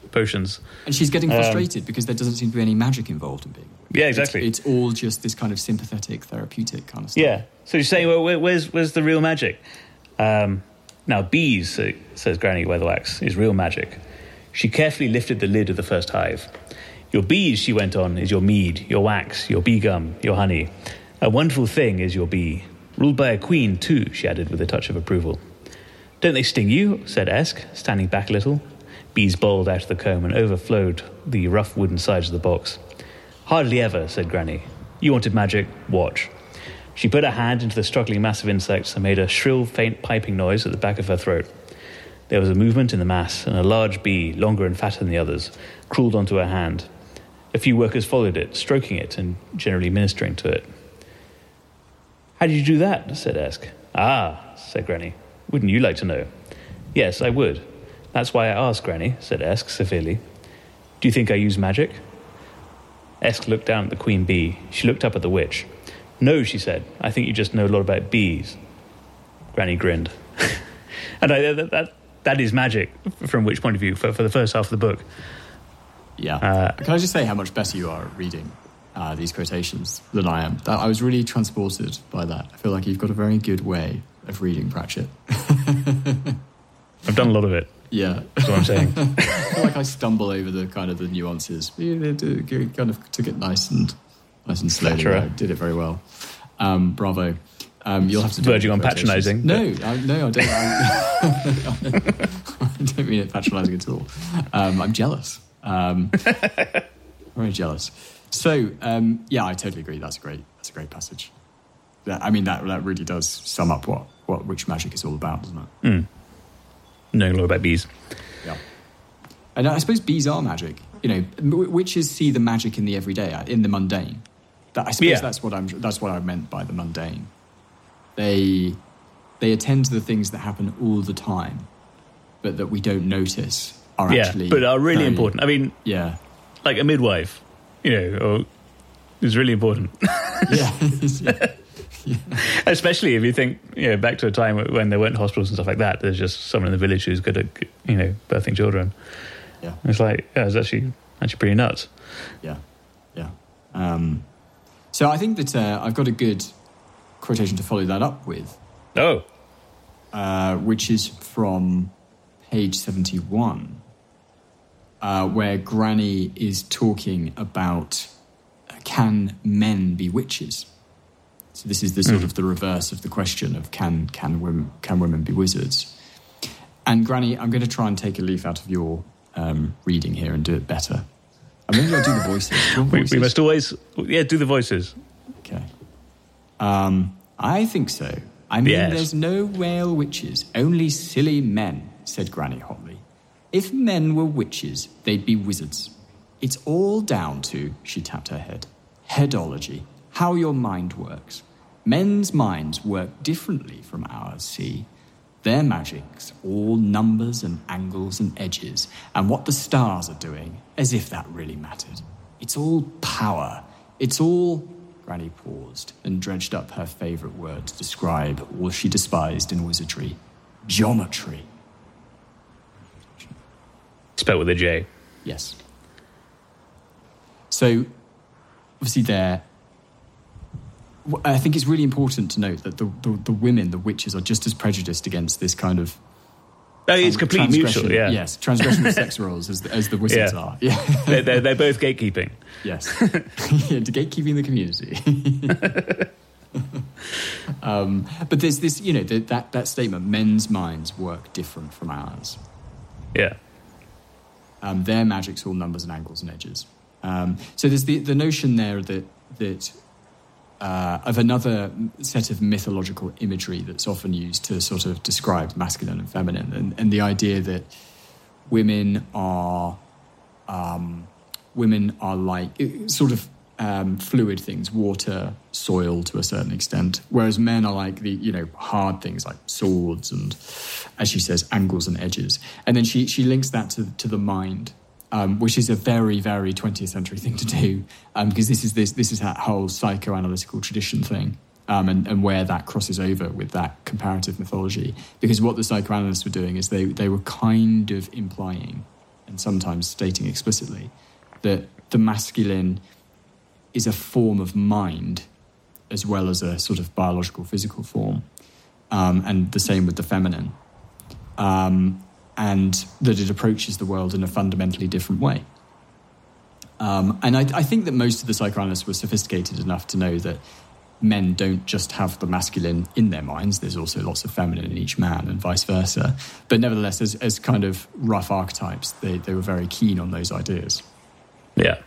potions. And she's getting frustrated because there doesn't seem to be any magic involved in being a witch. Yeah, exactly. It's all just this kind of sympathetic, therapeutic kind of stuff. Yeah. So you're saying, well, where's the real magic? Now, bees, says Granny Weatherwax, is real magic. She carefully lifted the lid of the first hive. Your bees, she went on, is your mead, your wax, your bee gum, your honey. A wonderful thing is your bee. Ruled by a queen, too, she added with a touch of approval. Don't they sting you? Said Esk, standing back a little. Bees bowled out of the comb and overflowed the rough wooden sides of the box. Hardly ever, said Granny. You wanted magic? Watch. She put her hand into the struggling mass of insects and made a shrill, faint piping noise at the back of her throat. There was a movement in the mass, and a large bee, longer and fatter than the others, crawled onto her hand. A few workers followed it, stroking it and generally ministering to it. How did you do that? Said Esk. Ah, said Granny. Wouldn't you like to know? Yes, I would. That's why I asked, Granny, said Esk severely. Do you think I use magic? Esk looked down at the queen bee. She looked up at the witch. No, she said. I think you just know a lot about bees. Granny grinned. And that is magic, from which point of view, for the first half of the book. Yeah. Can I just say how much better you are at reading these quotations than I am? I was really transported by that. I feel like you've got a very good way of reading Pratchett. I've done a lot of it. Yeah. That's what I'm saying. I feel like I stumble over the kind of the nuances. You kind of took it nice and slowly. I did it very well. Bravo. You'll have to do verging on patronising. No, I don't. I don't mean it patronising at all. I'm jealous. Very jealous. So, yeah, I totally agree. That's a great passage. That really does sum up what witch magic is all about, doesn't it? Mm. Knowing a lot about bees. Yeah. And I suppose bees are magic. Witches see the magic in the everyday, in the mundane. I suppose that's what I meant by the mundane. They attend to the things that happen all the time, but that we don't notice are actually... but are really important. I mean, yeah, like a midwife, is really important. Yeah. Yeah. Especially if you think, back to a time when there weren't hospitals and stuff like that. There's just someone in the village who's good at, birthing children. Yeah, it's like, it's actually pretty nuts. Yeah, yeah. So I think that I've got a good quotation to follow that up with. Oh, which is from page 71, where Granny is talking about can men be witches? So this is the sort of the reverse of the question of can women be wizards? And Granny, I'm going to try and take a leaf out of your reading here and do it better. Maybe I'll do the voices. We must always, do the voices. Okay. I think so. I mean, yes. There's no real witches, only silly men, said Granny hotly. If men were witches, they'd be wizards. It's all down to, she tapped her head, headology, how your mind works. Men's minds work differently from ours, see? Their magic's all numbers and angles and edges, and what the stars are doing, as if that really mattered. It's all power. It's all... Granny paused and dredged up her favourite word to describe all she despised in wizardry. Geometry. Spelled with a J. Yes. So, obviously there... I think it's really important to note that the women, the witches, are just as prejudiced against this kind of... it's completely mutual, yeah. Yes, transgression of sex roles as the wizards are. Yeah. They're both gatekeeping. Yes. To gatekeeping the community. But there's this, that statement, men's minds work different from ours. Yeah. Their magic's all numbers and angles and edges. So there's the notion there that of another set of mythological imagery that's often used to sort of describe masculine and feminine, and the idea that women are like sort of fluid things, water, soil to a certain extent, whereas men are like the hard things like swords and, as she says, angles and edges. And then she links that to the mind. Which is a very, very 20th century thing to do, because this is that whole psychoanalytical tradition thing, and where that crosses over with that comparative mythology. Because what the psychoanalysts were doing is they were kind of implying and sometimes stating explicitly that the masculine is a form of mind as well as a sort of biological, physical form, and the same with the feminine, and that it approaches the world in a fundamentally different way. And I think that most of the psychoanalysts were sophisticated enough to know that men don't just have the masculine in their minds. There's also lots of feminine in each man and vice versa. But nevertheless, as kind of rough archetypes, they were very keen on those ideas. Yeah.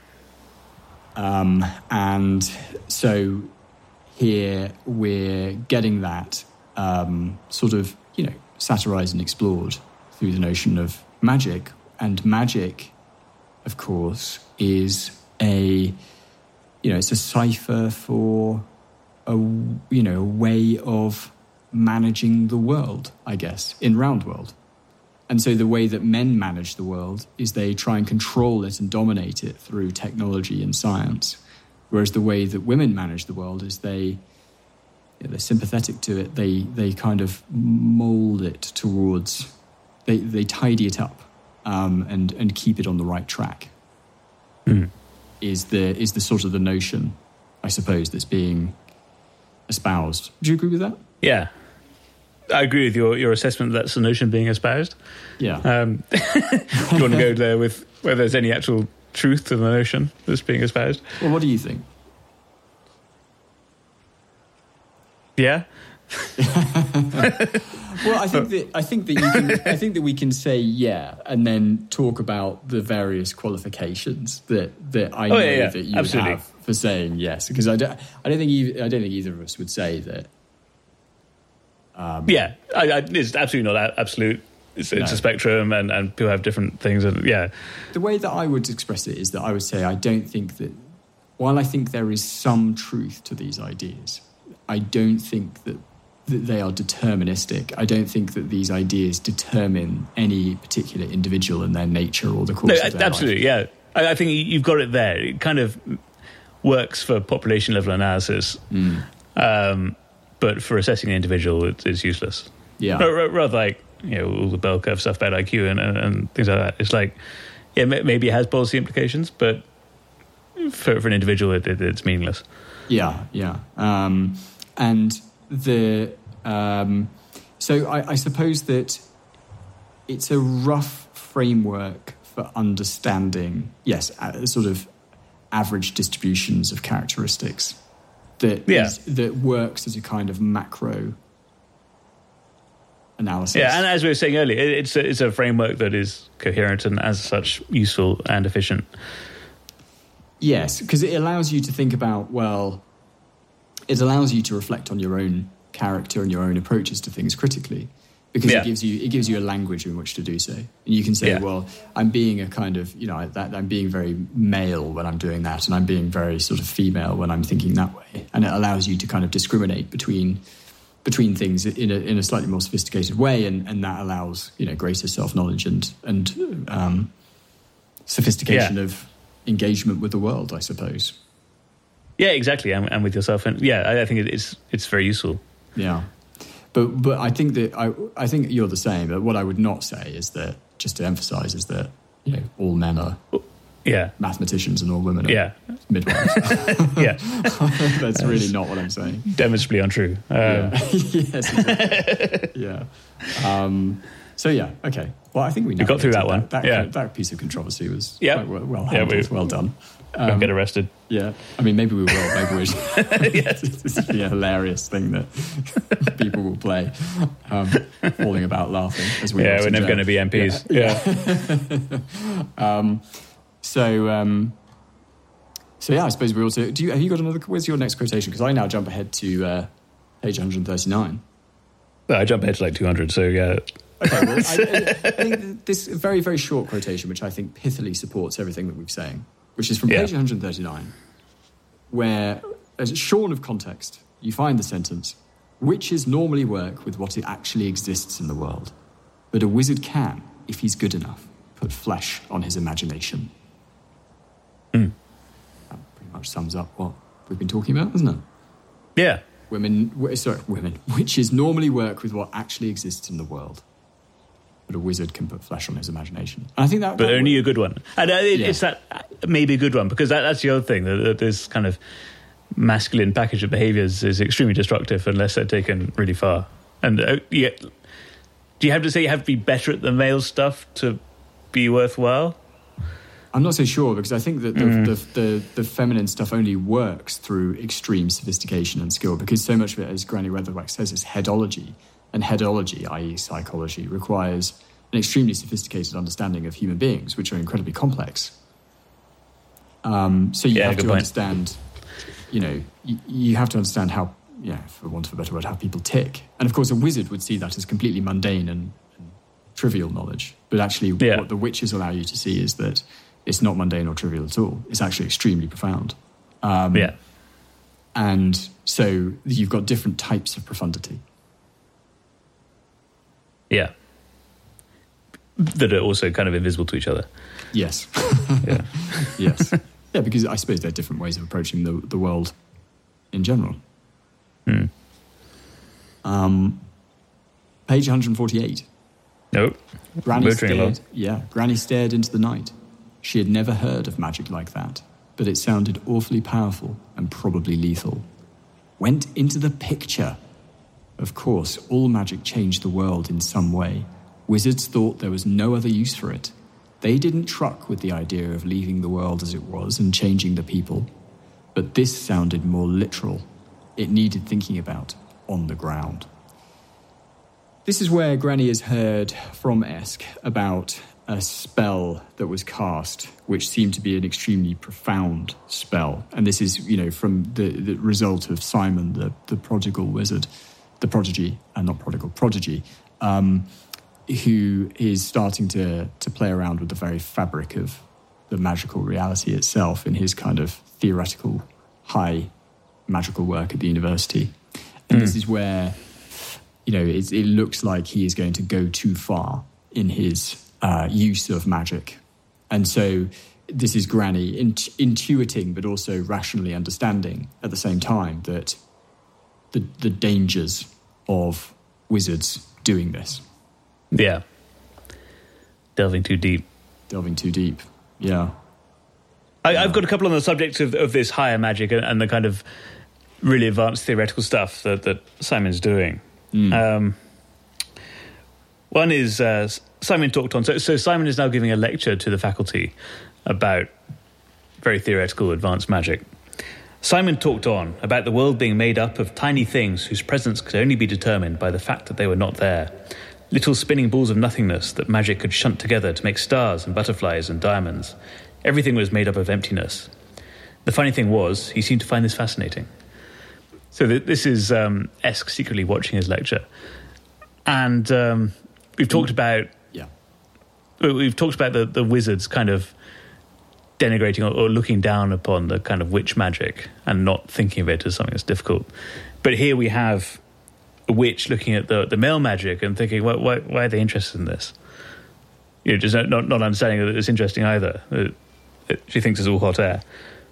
And so here we're getting that sort of, satirized and explored through the notion of magic. And magic, of course, is it's a cipher for a way of managing the world, I guess, in Round World. And so the way that men manage the world is they try and control it and dominate it through technology and science, whereas the way that women manage the world is they're sympathetic to it. They kind of mold it towards, they tidy it up and keep it on the right track. Is the sort of the notion, I suppose, that's being espoused. Do you agree with that? Yeah. I agree with your assessment that that's the notion being espoused. Yeah. Do you want to go there with whether there's any actual truth to the notion that's being espoused? Well, what do you think? Yeah. Well, I think that we can say yeah, and then talk about the various qualifications that I know that you would have for saying yes, because I don't think either of us would say that. It's absolutely not absolute. It's a spectrum, and people have different things. And the way that I would express it is that I would say I don't think that. While I think there is some truth to these ideas, I don't think that they are deterministic. I don't think that these ideas determine any particular individual and their nature or the course of their absolutely, life. Yeah. I think you've got it there. It kind of works for population level analysis, but for assessing an individual, it's useless. Yeah. Rather like, all the bell curve stuff about IQ and things like that. It's like, maybe it has policy implications, but for an individual, it's meaningless. Yeah. And so I suppose that it's a rough framework for understanding, sort of average distributions of characteristics that works as a kind of macro analysis. Yeah, and as we were saying earlier, it's a framework that is coherent and as such useful and efficient. Yes, because it allows you to think about, it allows you to reflect on your own character and your own approaches to things critically, because it gives you a language in which to do so. And you can say, I'm being a kind of, I'm being very male when I'm doing that, and I'm being very sort of female when I'm thinking that way. And it allows you to kind of discriminate between things in a slightly more sophisticated way, and that allows, greater self-knowledge and sophistication of engagement with the world, I suppose. Yeah, exactly, and with yourself, and I think it's very useful. Yeah, but I think that I think you're the same. But what I would not say is that, just to emphasise, is that all men are mathematicians and all women are midwives. That's really not what I'm saying. Demonstrably untrue. Yes, exactly. Okay. Well, I think we got through that one. That piece of controversy was quite well handled. Well done. Don't get arrested. Yeah. I mean, maybe we will. Maybe we should. This would be a hilarious thing that people will play, falling about laughing as we. Yeah, we're never going to be MPs. I suppose we also. Have you got another? Where's your next quotation? Because I now jump ahead to page 139. I jump ahead to like 200. So yeah. Okay, well, I think this very, very short quotation, which I think pithily supports everything that we've saying, which is from page 139, where, as shorn of context, you find the sentence, witches normally work with what actually exists in the world, but a wizard can, if he's good enough, put flesh on his imagination. That pretty much sums up what we've been talking about, doesn't it? Yeah. Women, witches normally work with what actually exists in the world, but a wizard can put flesh on his imagination. And I think that... But only a good one. And it's that maybe a good one, because that's the other thing, that this kind of masculine package of behaviours is extremely destructive unless they're taken really far. And do you have to say you have to be better at the male stuff to be worthwhile? I'm not so sure, because I think that the feminine stuff only works through extreme sophistication and skill, because so much of it, as Granny Weatherwax says, is headology. And headology, i.e. psychology, requires an extremely sophisticated understanding of human beings, which are incredibly complex. So you have to understand, you have to understand how, for want of a better word, how people tick. And of course, a wizard would see that as completely mundane and trivial knowledge. But actually, what the witches allow you to see is that it's not mundane or trivial at all. It's actually extremely profound. And so you've got different types of profundity. Yeah. That are also kind of invisible to each other. Yes. Yes. Yeah, because I suppose there are different ways of approaching the world in general. Page 148. Nope. Granny stared into the night. She had never heard of magic like that, but it sounded awfully powerful and probably lethal. Went into the picture. Of course, all magic changed the world in some way. Wizards thought there was no other use for it. They didn't truck with the idea of leaving the world as it was and changing the people. But this sounded more literal. It needed thinking about on the ground. This is where Granny has heard from Esk about a spell that was cast, which seemed to be an extremely profound spell. And this is, from the result of Simon, the prodigal wizard, the prodigy, prodigy, who is starting to play around with the very fabric of the magical reality itself in his kind of theoretical, high magical work at the university. And this is where, it looks like he is going to go too far in his use of magic. And so this is Granny intuiting, but also rationally understanding at the same time that the dangers of wizards doing this. Yeah. Delving too deep, yeah. I've got a couple on the subject of this higher magic and the kind of really advanced theoretical stuff that Simon's doing. One is Simon talked on. So Simon is now giving a lecture to the faculty about very theoretical advanced magic. Simon talked on about the world being made up of tiny things whose presence could only be determined by the fact that they were not there. Little spinning balls of nothingness that magic could shunt together to make stars and butterflies and diamonds. Everything was made up of emptiness. The funny thing was, he seemed to find this fascinating. So this is Esk secretly watching his lecture. And we've talked about... We've talked about the wizards kind of denigrating or looking down upon the kind of witch magic and not thinking of it as something that's difficult. But here we have a witch looking at the male magic and thinking, why are they interested in this? Just not understanding that it's interesting either. She thinks it's all hot air.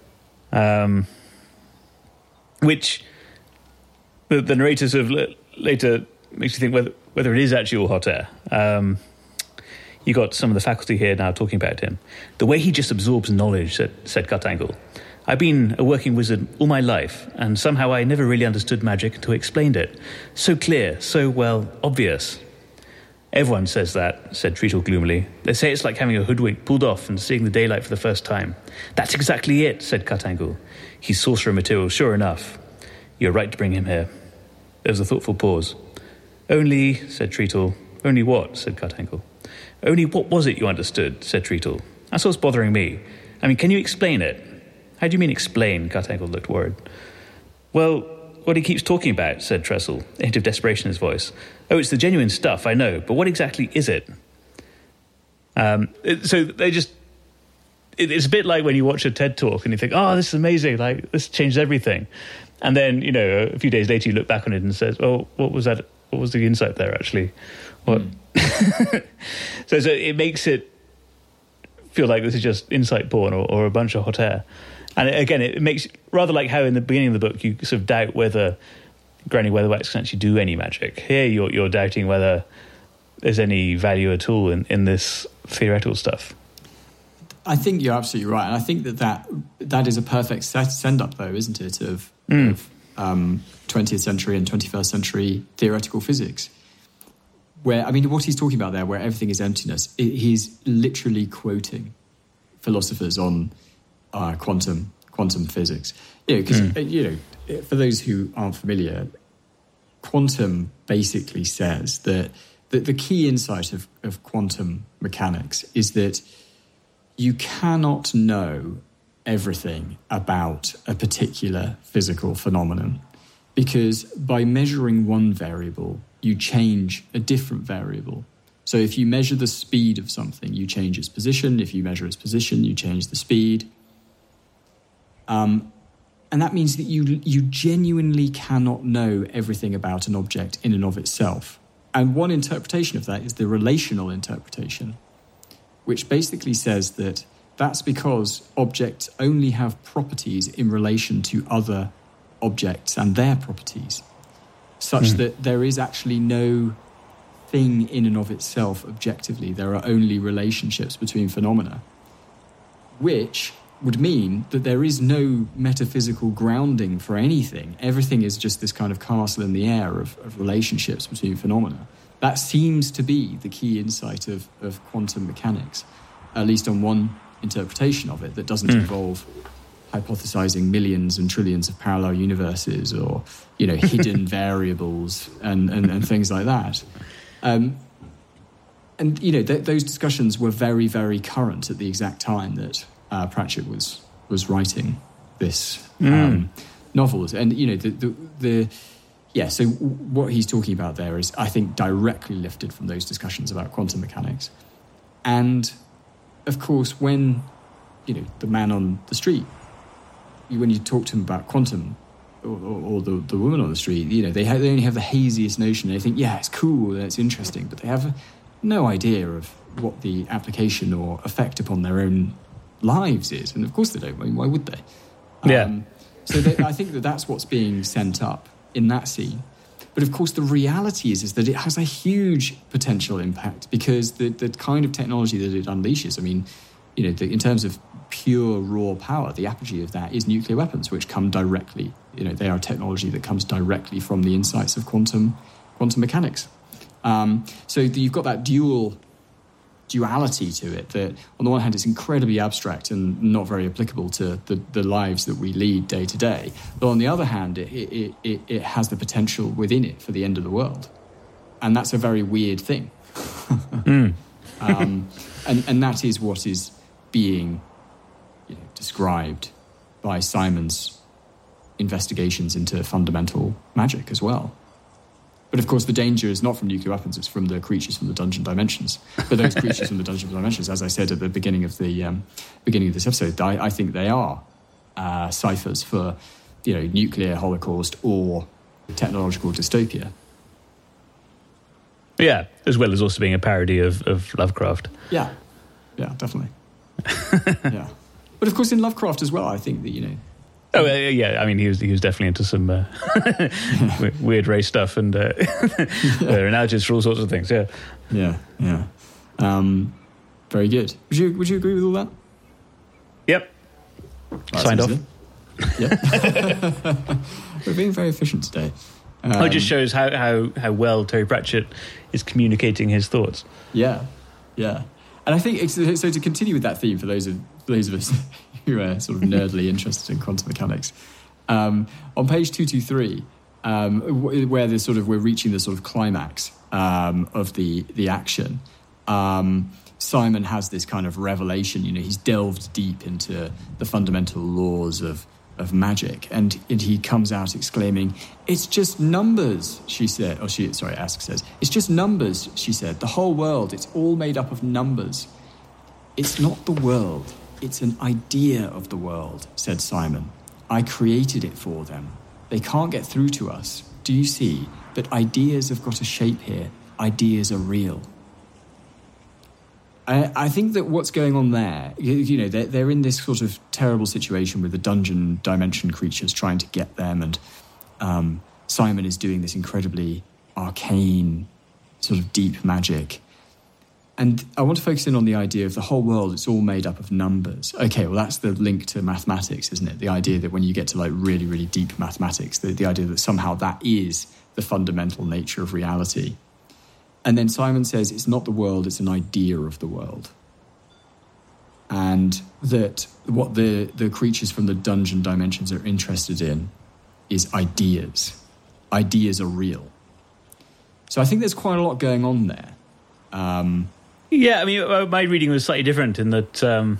Which the narrator sort of later makes you think whether it is actually all hot air. You got some of the faculty here now talking about him. The way he just absorbs knowledge, said Cutangle. I've been a working wizard all my life, and somehow I never really understood magic until he explained it. So clear, so, obvious. Everyone says that, said Treacle gloomily. They say it's like having a hoodwink pulled off and seeing the daylight for the first time. That's exactly it, said Cutangle. He's sorcerer material, sure enough. You're right to bring him here. There was a thoughtful pause. Only, said Treacle. Only what, said Cutangle. Only what was it you understood, said Treacle. That's what's bothering me. I mean, can you explain it? How do you mean explain? Cutangle looked worried. Well, what he keeps talking about, said Trestle, a hint of desperation in his voice. Oh, it's the genuine stuff, I know, but what exactly is it? So they just... It's a bit like when you watch a TED Talk and you think, oh, this is amazing, like, this changed everything. And then, a few days later you look back on it and says, oh, what was that? What was the insight there, actually? What? So it makes it feel like this is just insight porn or a bunch of hot air. And again, it makes, rather like how in the beginning of the book you sort of doubt whether Granny Weatherwax can actually do any magic. Here you're doubting whether there's any value at all in this theoretical stuff. I think you're absolutely right, and I think that is a perfect send-up, though, isn't it, of 20th century and 21st century theoretical physics, where, I mean, what he's talking about there, where everything is emptiness, he's literally quoting philosophers on quantum physics. Because for those who aren't familiar, quantum basically says that the key insight of quantum mechanics is that you cannot know everything about a particular physical phenomenon, because by measuring one variable, you change a different variable. So if you measure the speed of something, you change its position. If you measure its position, you change the speed. And that means that you genuinely cannot know everything about an object in and of itself. And one interpretation of that is the relational interpretation, which basically says that that's because objects only have properties in relation to other objects and their properties, such that there is actually no thing in and of itself objectively. There are only relationships between phenomena, which would mean that there is no metaphysical grounding for anything. Everything is just this kind of castle in the air of relationships between phenomena. That seems to be the key insight of quantum mechanics, at least on one interpretation of it that doesn't involve hypothesizing millions and trillions of parallel universes or, hidden variables and things like that. Those discussions were very, very current at the exact time that Pratchett was writing this novel. And, so what he's talking about there is, I think, directly lifted from those discussions about quantum mechanics. And, of course, when, the man on the street, when you talk to him about quantum, or the woman on the street, they only have the haziest notion. They think, yeah, it's cool, it's interesting, but they have no idea of what the application or effect upon their own lives is. And of course they don't. I mean, why would they? Yeah. I think that's what's being sent up in that scene. But of course the reality is that it has a huge potential impact, because the kind of technology that it unleashes, I mean, in terms of pure raw power, the apogee of that is nuclear weapons, which come directly, they are technology that comes directly from the insights of quantum mechanics. So you've got that duality to it, that on the one hand it's incredibly abstract and not very applicable to the lives that we lead day to day, but on the other hand it has the potential within it for the end of the world, and that's a very weird thing. And that is what is being described by Simon's investigations into fundamental magic as well. But of course, the danger is not from nuclear weapons; it's from the creatures from the Dungeon Dimensions. But those creatures from the Dungeon Dimensions, as I said at the beginning of this episode, I think they are ciphers for, nuclear holocaust or technological dystopia. Yeah, as well as also being a parody of Lovecraft. Yeah, definitely. Yeah, but of course, in Lovecraft as well, I think that Oh yeah, I mean he was definitely into some weird race stuff and analogies for all sorts of things. Yeah. Very good. Would you agree with all that? Yep. Signed off. Yep. We're being very efficient today. It just shows how well Terry Pratchett is communicating his thoughts. Yeah. And I think so. To continue with that theme, for those of us who are sort of nerdly interested in quantum mechanics, on page 223, where we're reaching the sort of climax of the action, Simon has this kind of revelation. He's delved deep into the fundamental laws of magic, and he comes out exclaiming, "It's just numbers," she said. Ask says, "It's just numbers," she said. "The whole world, it's all made up of numbers." "It's not the world, it's an idea of the world," said Simon. "I created it for them. They can't get through to us. Do you see? But ideas have got a shape here. Ideas are real." I think that what's going on there, they're in this sort of terrible situation with the Dungeon Dimension creatures trying to get them, and Simon is doing this incredibly arcane sort of deep magic. And I want to focus in on the idea of the whole world, it's all made up of numbers. Okay, well, that's the link to mathematics, isn't it? The idea that when you get to like really, really deep mathematics, the idea that somehow that is the fundamental nature of reality. And then Simon says it's not the world, it's an idea of the world. And that what the creatures from the dungeon dimensions are interested in is ideas. Ideas are real. So I think there's quite a lot going on there. Yeah, I mean, my reading was slightly different in that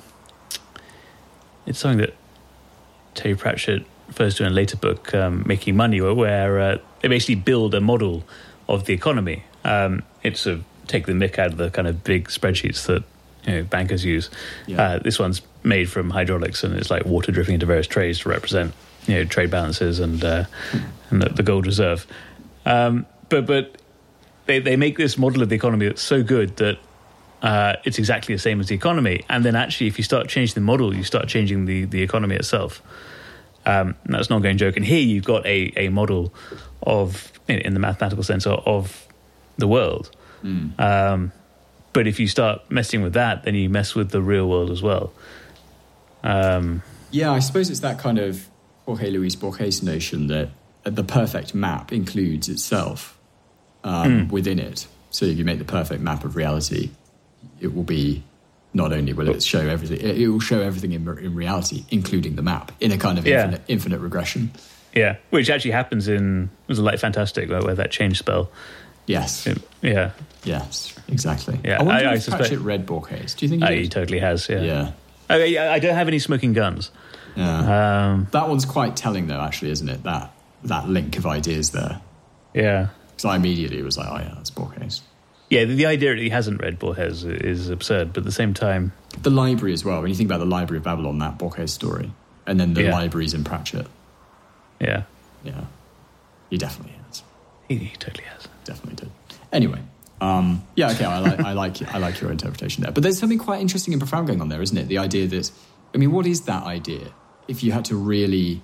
it's something that Terry Pratchett refers to in a later book, Making Money, where they basically build a model of the economy. It's a take the mick out of the kind of big spreadsheets that bankers use. Yeah. This one's made from hydraulics, and it's like water dripping into various trays to represent trade balances and the gold reserve. But they make this model of the economy that's so good that it's exactly the same as the economy. And then actually, if you start changing the model, you start changing the economy itself. And that's an ongoing joke. And here you've got a model of, in the mathematical sense, of the world. But if you start messing with that, then you mess with the real world as well. Yeah, I suppose it's that kind of Jorge Luis Borges notion that the perfect map includes itself within it. So if you make the perfect map of reality, it will be not only will it show everything, it will show everything in reality, including the map, in a kind of infinite regression. Yeah, which actually happens in was a Light Fantastic, where that change spell. Yes. Yeah. Yes, exactly. Yeah, I wonder I if Pratchett read Borges. Do you think he totally has, Yeah. I don't have any smoking guns. Yeah. That one's quite telling, though, actually, isn't it? That link of ideas there. Yeah. Because I immediately was like, oh, yeah, that's Borges. Yeah, the idea that he hasn't read Borges is absurd, but at the same time... The library as well. When you think about the Library of Babylon, that Borges story, and then the libraries in Pratchett. Yeah. Yeah. He definitely has. He totally has. Definitely did. Anyway, okay, I like your interpretation there. But there's something quite interesting and profound going on there, isn't it? The idea that, I mean, what is that idea? If you had to really,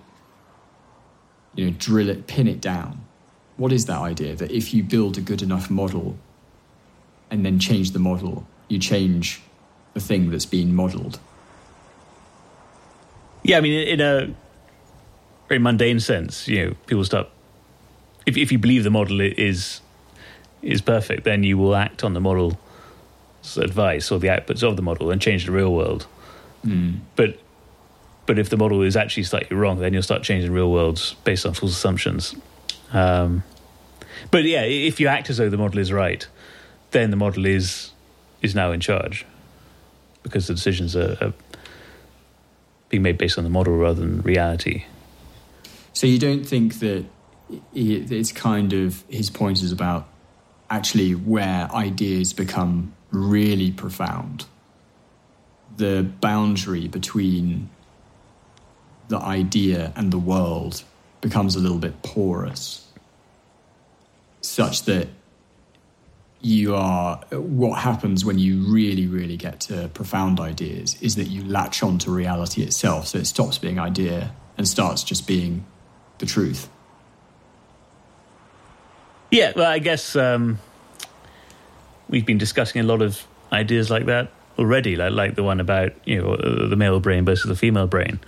drill it, pin it down, what is that idea? That if you build a good enough model and then change the model, you change the thing that's been modelled? Yeah, I mean, in a very mundane sense, people start... If you believe the model is perfect, then you will act on the model's advice or the outputs of the model and change the real world. But if the model is actually slightly wrong, then you'll start changing real worlds based on false assumptions. But yeah, if you act as though the model is right, then the model is now in charge, because the decisions are being made based on the model rather than reality. So you don't think that it's kind of, his point is about actually where ideas become really profound, the boundary between the idea and the world becomes a little bit porous, such that what happens when you really, really get to profound ideas is that you latch on to reality itself, so it stops being idea and starts just being the truth. Yeah, well, I guess we've been discussing a lot of ideas like that already, like the one about the male brain versus the female brain.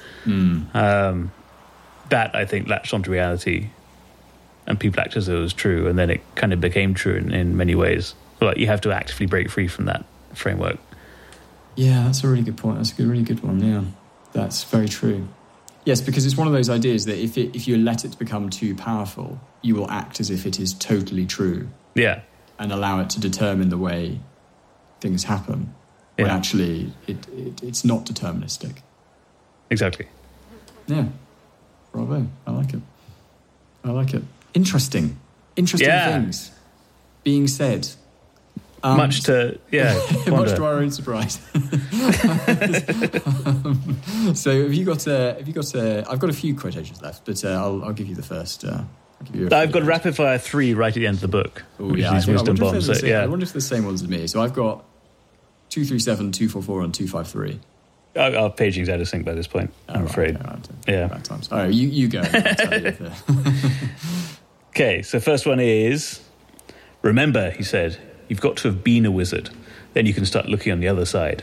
That, I think, latched onto reality, and people acted as though it was true, and then it kind of became true in many ways. But you have to actively break free from that framework. Yeah, that's a really good point. That's a really good one, yeah. That's very true. Yes, because it's one of those ideas that if you let it become too powerful, you will act as if it is totally true. Yeah. And allow it to determine the way things happen, when actually it's not deterministic. Exactly. Yeah. Bravo. I like it. Interesting things being said. Much to our own surprise. So have you got I've got a few quotations left, but I'll give you the first. I've got rapid fire 3 right at the end of the book. Oh yeah, wisdom bombs. I wonder if they're the same ones as me. So I've got 237, 244, and 253. Our paging's out of sync by this point, I'm afraid. Okay, right. Times. All right, you go. Okay, so first one is: Remember, he said, you've got to have been a wizard. Then you can start looking on the other side.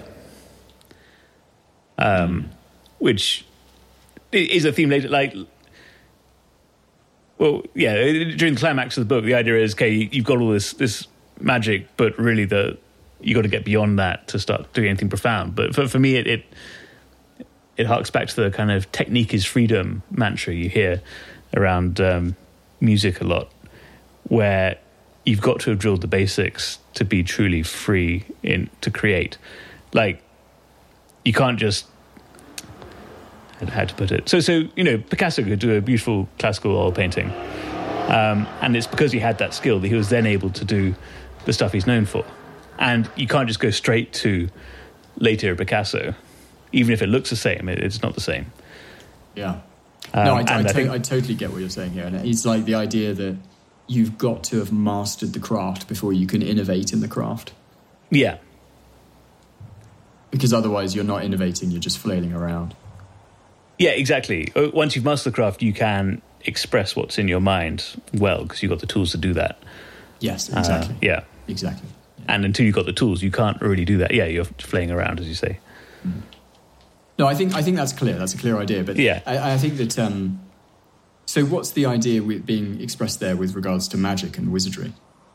Which is a theme later, like... Well, yeah, during the climax of the book, the idea is, okay, you've got all this magic, but really you got to get beyond that to start doing anything profound. But for me, it harks back to the kind of technique is freedom mantra you hear around music a lot, where you've got to have drilled the basics to be truly free to create. Like, you can't just... How to put it? So Picasso could do a beautiful classical oil painting, and it's because he had that skill that he was then able to do the stuff he's known for. And you can't just go straight to later Picasso, even if it looks the same. It's not the same. Yeah. No, I totally get what you're saying here, and it's like the idea that you've got to have mastered the craft before you can innovate in the craft. Yeah. Because otherwise, you're not innovating; you're just flailing around. Yeah, exactly. Once you've mastered the craft, you can express what's in your mind well, because you've got the tools to do that. Yes, exactly. Yeah. Exactly. Yeah. And until you've got the tools, you can't really do that. Yeah, you're flaying around, as you say. No, I think that's clear. That's a clear idea. But yeah. I think that... so what's the idea being expressed there with regards to magic and wizardry?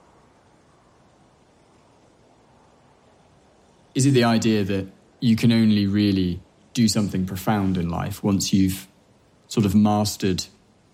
Is it the idea that you can only really do something profound in life once you've sort of mastered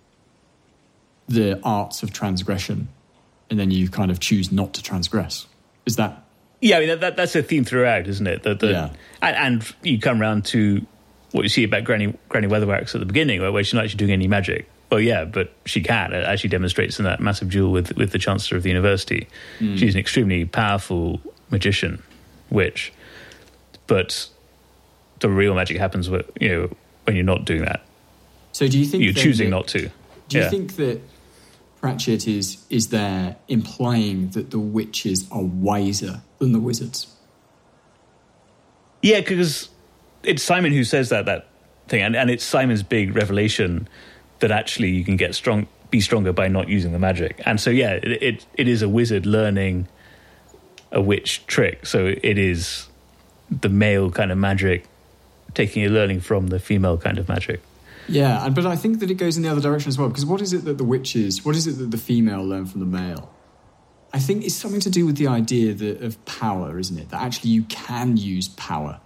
the arts of transgression, and then you kind of choose not to transgress? Is that... Yeah, I mean, that's a theme throughout, isn't it? Yeah. And you come around to what you see about Granny Weatherwax at the beginning, where she's not actually doing any magic. Well, yeah, but she can. It actually demonstrates in that massive duel with the Chancellor of the University. She's an extremely powerful magician, witch. But the real magic happens when you're not doing that. So do you think... You're choosing not to. Do you think that Pratchett is there implying that the witches are wiser than the wizards? Yeah, because it's Simon who says that thing, and it's Simon's big revelation that actually you can be stronger by not using the magic. And so, yeah, it is a wizard learning a witch trick. So it is the male kind of magic taking a learning from the female kind of magic. Yeah, but I think that it goes in the other direction as well, because what is it that the female learn from the male? I think it's something to do with the idea of power, isn't it? That actually you can use power.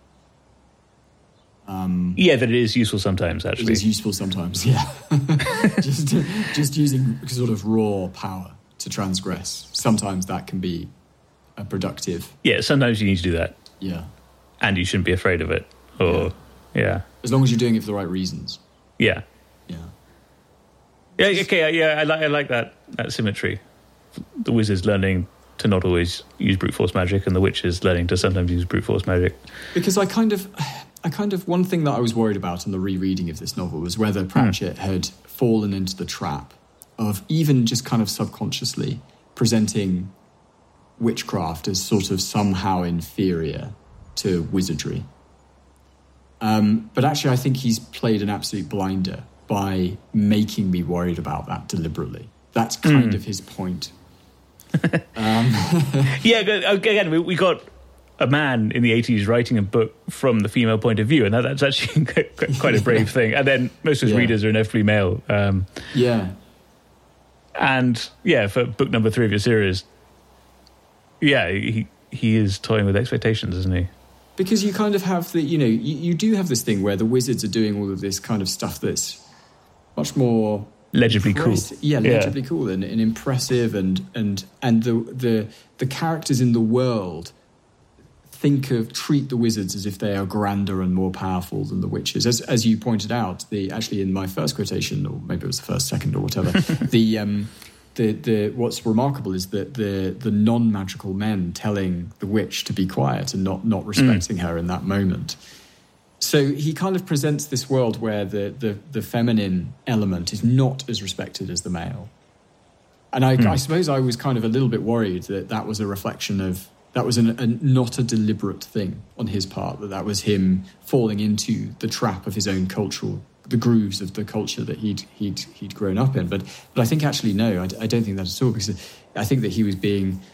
Yeah, that it is useful sometimes, actually. It is useful sometimes, yeah. just using sort of raw power to transgress. Sometimes that can be a productive... Yeah, sometimes you need to do that. Yeah. And you shouldn't be afraid of it. Or, yeah. As long as you're doing it for the right reasons. Yeah. Yeah. Yeah, okay, yeah, I like that symmetry. The wizard's learning to not always use brute force magic, and the witch is learning to sometimes use brute force magic. Because I kind of one thing that I was worried about in the rereading of this novel was whether Pratchett had fallen into the trap of even just kind of subconsciously presenting witchcraft as sort of somehow inferior to wizardry. But actually, I think he's played an absolute blinder by making me worried about that deliberately. That's kind of his point. Yeah, again, we got a man in the 80s writing a book from the female point of view, and that's actually quite a brave thing. And then most of his readers are inevitably male. And, yeah, for book number 3 of your series, yeah, he is toying with expectations, isn't he? Because you kind of have you do have this thing where the wizards are doing all of this kind of stuff that's much more legibly cool. Yeah, legibly cool and impressive, and the characters in the world treat the wizards as if they are grander and more powerful than the witches. As you pointed out, actually in my first quotation, or maybe it was the first, second, or whatever, the what's remarkable is that the non-magical men telling the witch to be quiet and not respecting her in that moment. So he kind of presents this world where the feminine element is not as respected as the male. And I suppose I was kind of a little bit worried that was a reflection of, that was not a deliberate thing on his part, that was him falling into the trap of his own the grooves of the culture that he'd grown up in. But I think actually, no, I don't think that at all, because I think that he was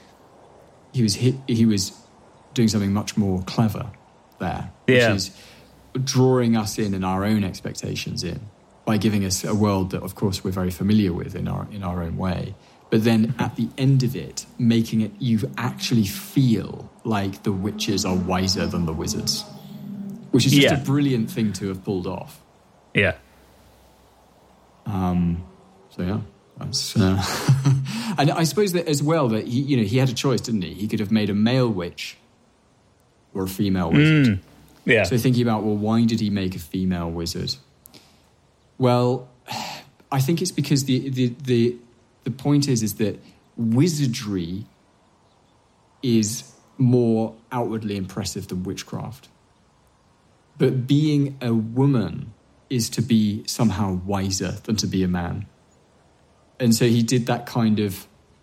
doing something much more clever there, which is drawing us in our own expectations in by giving us a world that, of course, we're very familiar with in our own way. But then at the end of it, making it you actually feel like the witches are wiser than the wizards, which is just a brilliant thing to have pulled off. Yeah. So yeah, that's, and I suppose that as well that he had a choice, didn't he? He could have made a male witch or a female wizard. Yeah. So thinking about, well, why did he make a female wizard? Well, I think it's because the point is that wizardry is more outwardly impressive than witchcraft. But being a woman is to be somehow wiser than to be a man. And so he did that kind of,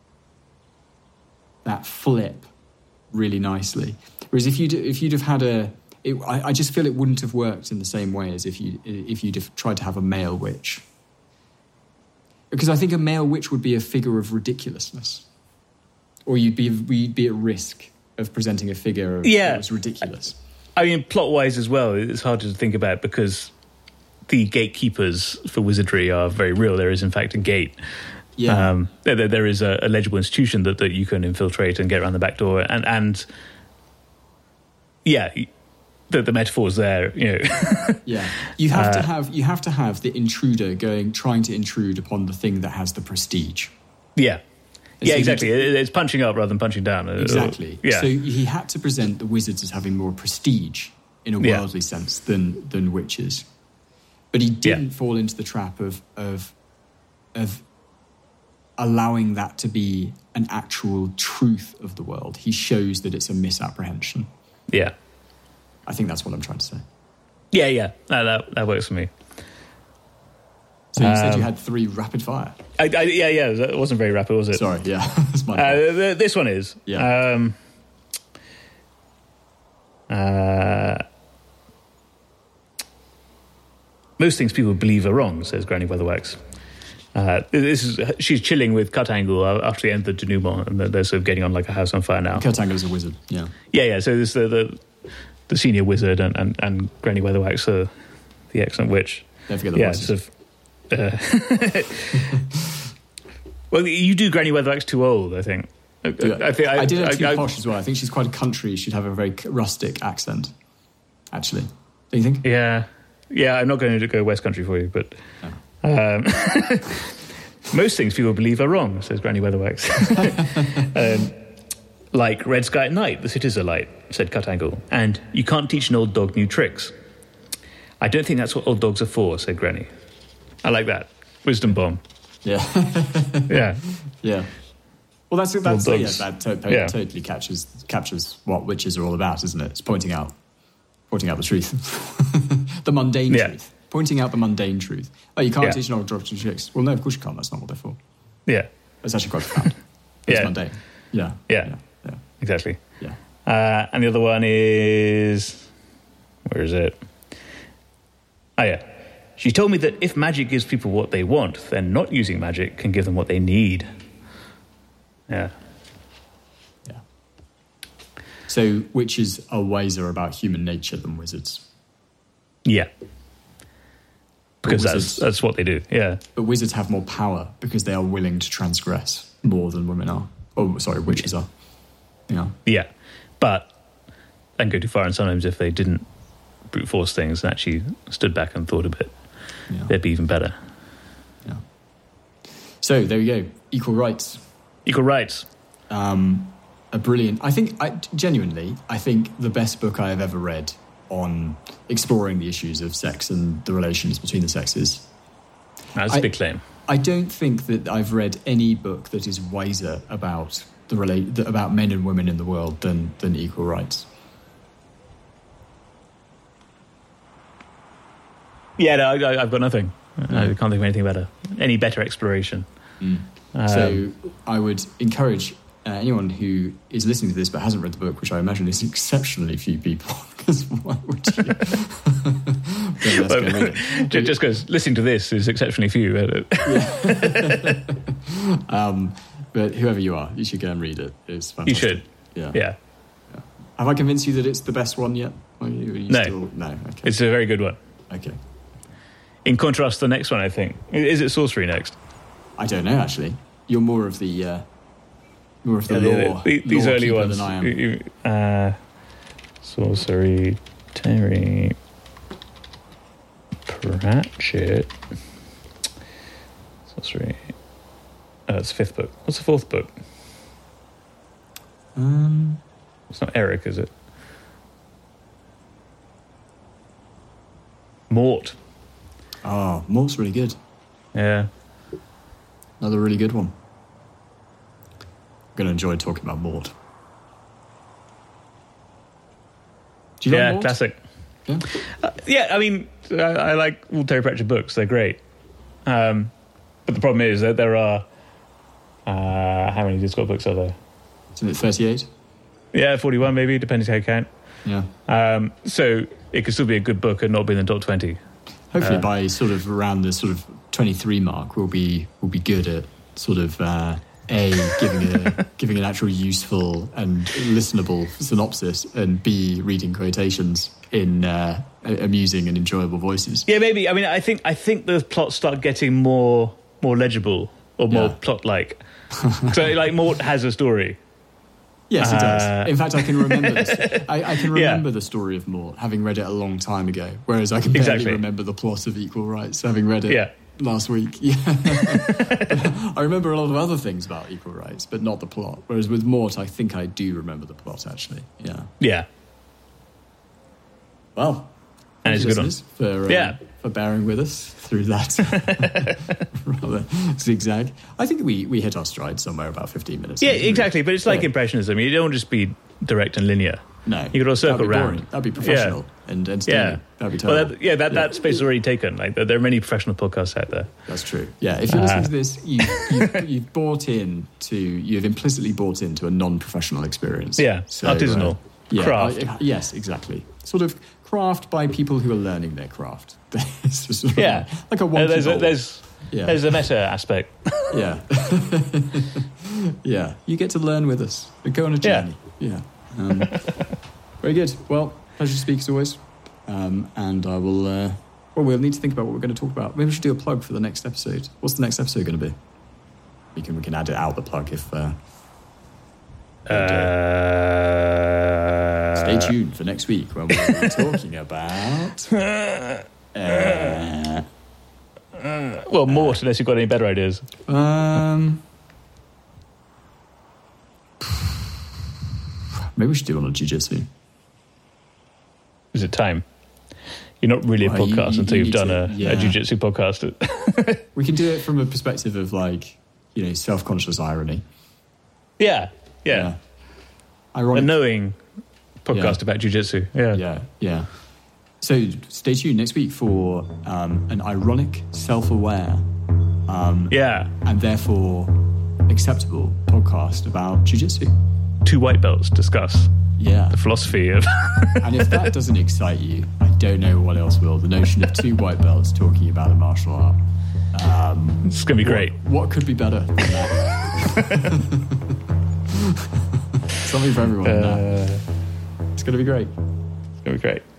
that flip really nicely. Whereas if you'd have had I just feel it wouldn't have worked in the same way as if you'd have tried to have a male witch. Because I think a male witch would be a figure of ridiculousness. Or you'd be at risk of presenting a figure that was ridiculous. I mean, plot-wise as well, it's hard to think about because the gatekeepers for wizardry are very real. There is, in fact, a gate. Yeah. There is a legible institution that you can infiltrate and get around the back door. And the metaphor's there, Yeah. You have to have the intruder trying to intrude upon the thing that has the prestige. Yeah. Yeah, exactly. It's punching up rather than punching down. Exactly. Yeah. So he had to present the wizards as having more prestige in a worldly sense than witches. But he didn't fall into the trap of allowing that to be an actual truth of the world. He shows that it's a misapprehension. Yeah. I think that's what I'm trying to say. Yeah. That works for me. So you said you had 3 rapid fire. It wasn't very rapid, was it? Sorry, yeah. That's my fault. This one is. Yeah. Most things people believe are wrong, says Granny Weatherwax. She's chilling with Cut Angle after the end of the denouement, and they're sort of getting on like a house on fire now. Cut Angle is a wizard, yeah. Yeah. So this the senior wizard and Granny Weatherwax, the excellent witch. Don't forget the voices. Sort of, well, you do Granny Weatherwax too old, I think. I did her too posh as well. I think she's quite a country. She'd have a very rustic accent, actually. Don't you think? Yeah. I'm not going to go West Country for you, but most things people believe are wrong, says Granny Weatherwax. Like red sky at night, the cities are light, said Cut Angle, and you can't teach an old dog new tricks. I don't think that's what old dogs are for, said Granny. I like that. Wisdom bomb. Yeah. Yeah. Well, that totally captures what witches are all about, isn't it? It's pointing out the truth. The mundane truth. Pointing out the mundane truth. Oh, you can't teach an old dog new tricks. Well, no, of course you can't. That's not what they're for. Yeah. That's actually quite profound. It's mundane. Yeah. Exactly. Yeah. And the other one is... Where is it? Oh, yeah. She told me that if magic gives people what they want, then not using magic can give them what they need. Yeah. Yeah. So witches are wiser about human nature than wizards. Yeah. Because that's what they do, yeah. But wizards have more power because they are willing to transgress more than women are. Oh, sorry, witches are. Yeah. Yeah. But and go too far, and sometimes if they didn't brute force things and actually stood back and thought a bit, they'd be even better. Yeah. So there we go. Equal rights. Equal rights. A brilliant. I think the best book I have ever read on exploring the issues of sex and the relations between the sexes. That's a big claim. I don't think that I've read any book that is wiser about about men and women in the world than Equal Rights. Yeah, no, I've got nothing. I can't think of anything any better exploration. So I would encourage anyone who is listening to this but hasn't read the book, which I imagine is exceptionally few people, because why would you? Just because listening to this is exceptionally few. but whoever you are, you should go and read it. It's fantastic. You should. Yeah. Have I convinced you that it's the best one yet? Or you No. Still, no. Okay. It's a very good one. Okay. In contrast to the next one, I think. Is it Sorcery next? I don't know, actually. You're more of the lore. These lore early keeper ones. than I am. Sorcery, Terry Pratchett. Sorcery. It's the 5th book. What's the 4th book? It's not Eric, is it? Mort. Oh, Mort's really good. Yeah. Another really good one. I'm going to enjoy talking about Mort. Do you like Mort? Classic. Yeah? I mean, I like all Terry Pratchett books. They're great. But the problem is that there are... how many Discworld books are there? Isn't it 38? Yeah, 41 maybe, depending how you count. Yeah. So it could still be a good book and not be in the top 20. Hopefully by sort of around the sort of 23 mark, we'll be good at sort of giving an actual useful and listenable synopsis, and B, reading quotations in amusing and enjoyable voices. Yeah, maybe. I mean, I think the plots start getting more legible or more plot-like. So, like, Mort has a story. Yes, it does. In fact, I can remember this. I can remember the story of Mort, having read it a long time ago, whereas I can barely remember the plot of Equal Rights, having read it last week. Yeah. I remember a lot of other things about Equal Rights, but not the plot. Whereas with Mort, I think I do remember the plot, actually. Yeah. Yeah. Well, and it's a good one. For bearing with us through that rather zigzag. I think we hit our stride somewhere about 15 minutes. Yeah, exactly. But it's like Impressionism. You don't just be direct and linear. No. You could also circle around. Boring. That'd be professional and entertaining. That'd be terrible. Well, that space is already taken. Like, there are many professional podcasts out there. That's true. Yeah, if you're listening to this, you've implicitly bought into a non-professional experience. Yeah, so, artisanal. Craft. Yes, exactly. Sort of craft by people who are learning their craft. Like a wonky bowl. There's a meta aspect. Yeah. Yeah, you get to learn with us. We go on a journey. Yeah. Very good. Well, pleasure to speak as always. And I will... we'll need to think about what we're going to talk about. Maybe we should do a plug for the next episode. What's the next episode going to be? We can add it out, the plug, if... Stay tuned for next week when we'll be talking about... well, Mort, unless you've got any better ideas. Maybe we should do one on jiu-jitsu. Is it time? You're not really a podcast until you've done a jiu-jitsu podcast. We can do it from a perspective of, like, self-conscious irony. Yeah. Ironic. A knowing podcast about jiu-jitsu. Yeah. So stay tuned next week for an ironic, self-aware, and therefore acceptable podcast about jiu-jitsu. 2 white belts discuss the philosophy of... And if that doesn't excite you, I don't know what else will. The notion of 2 white belts talking about a martial art. It's going to be great. What could be better than that? Something for everyone. It's going to be great. It's going to be great.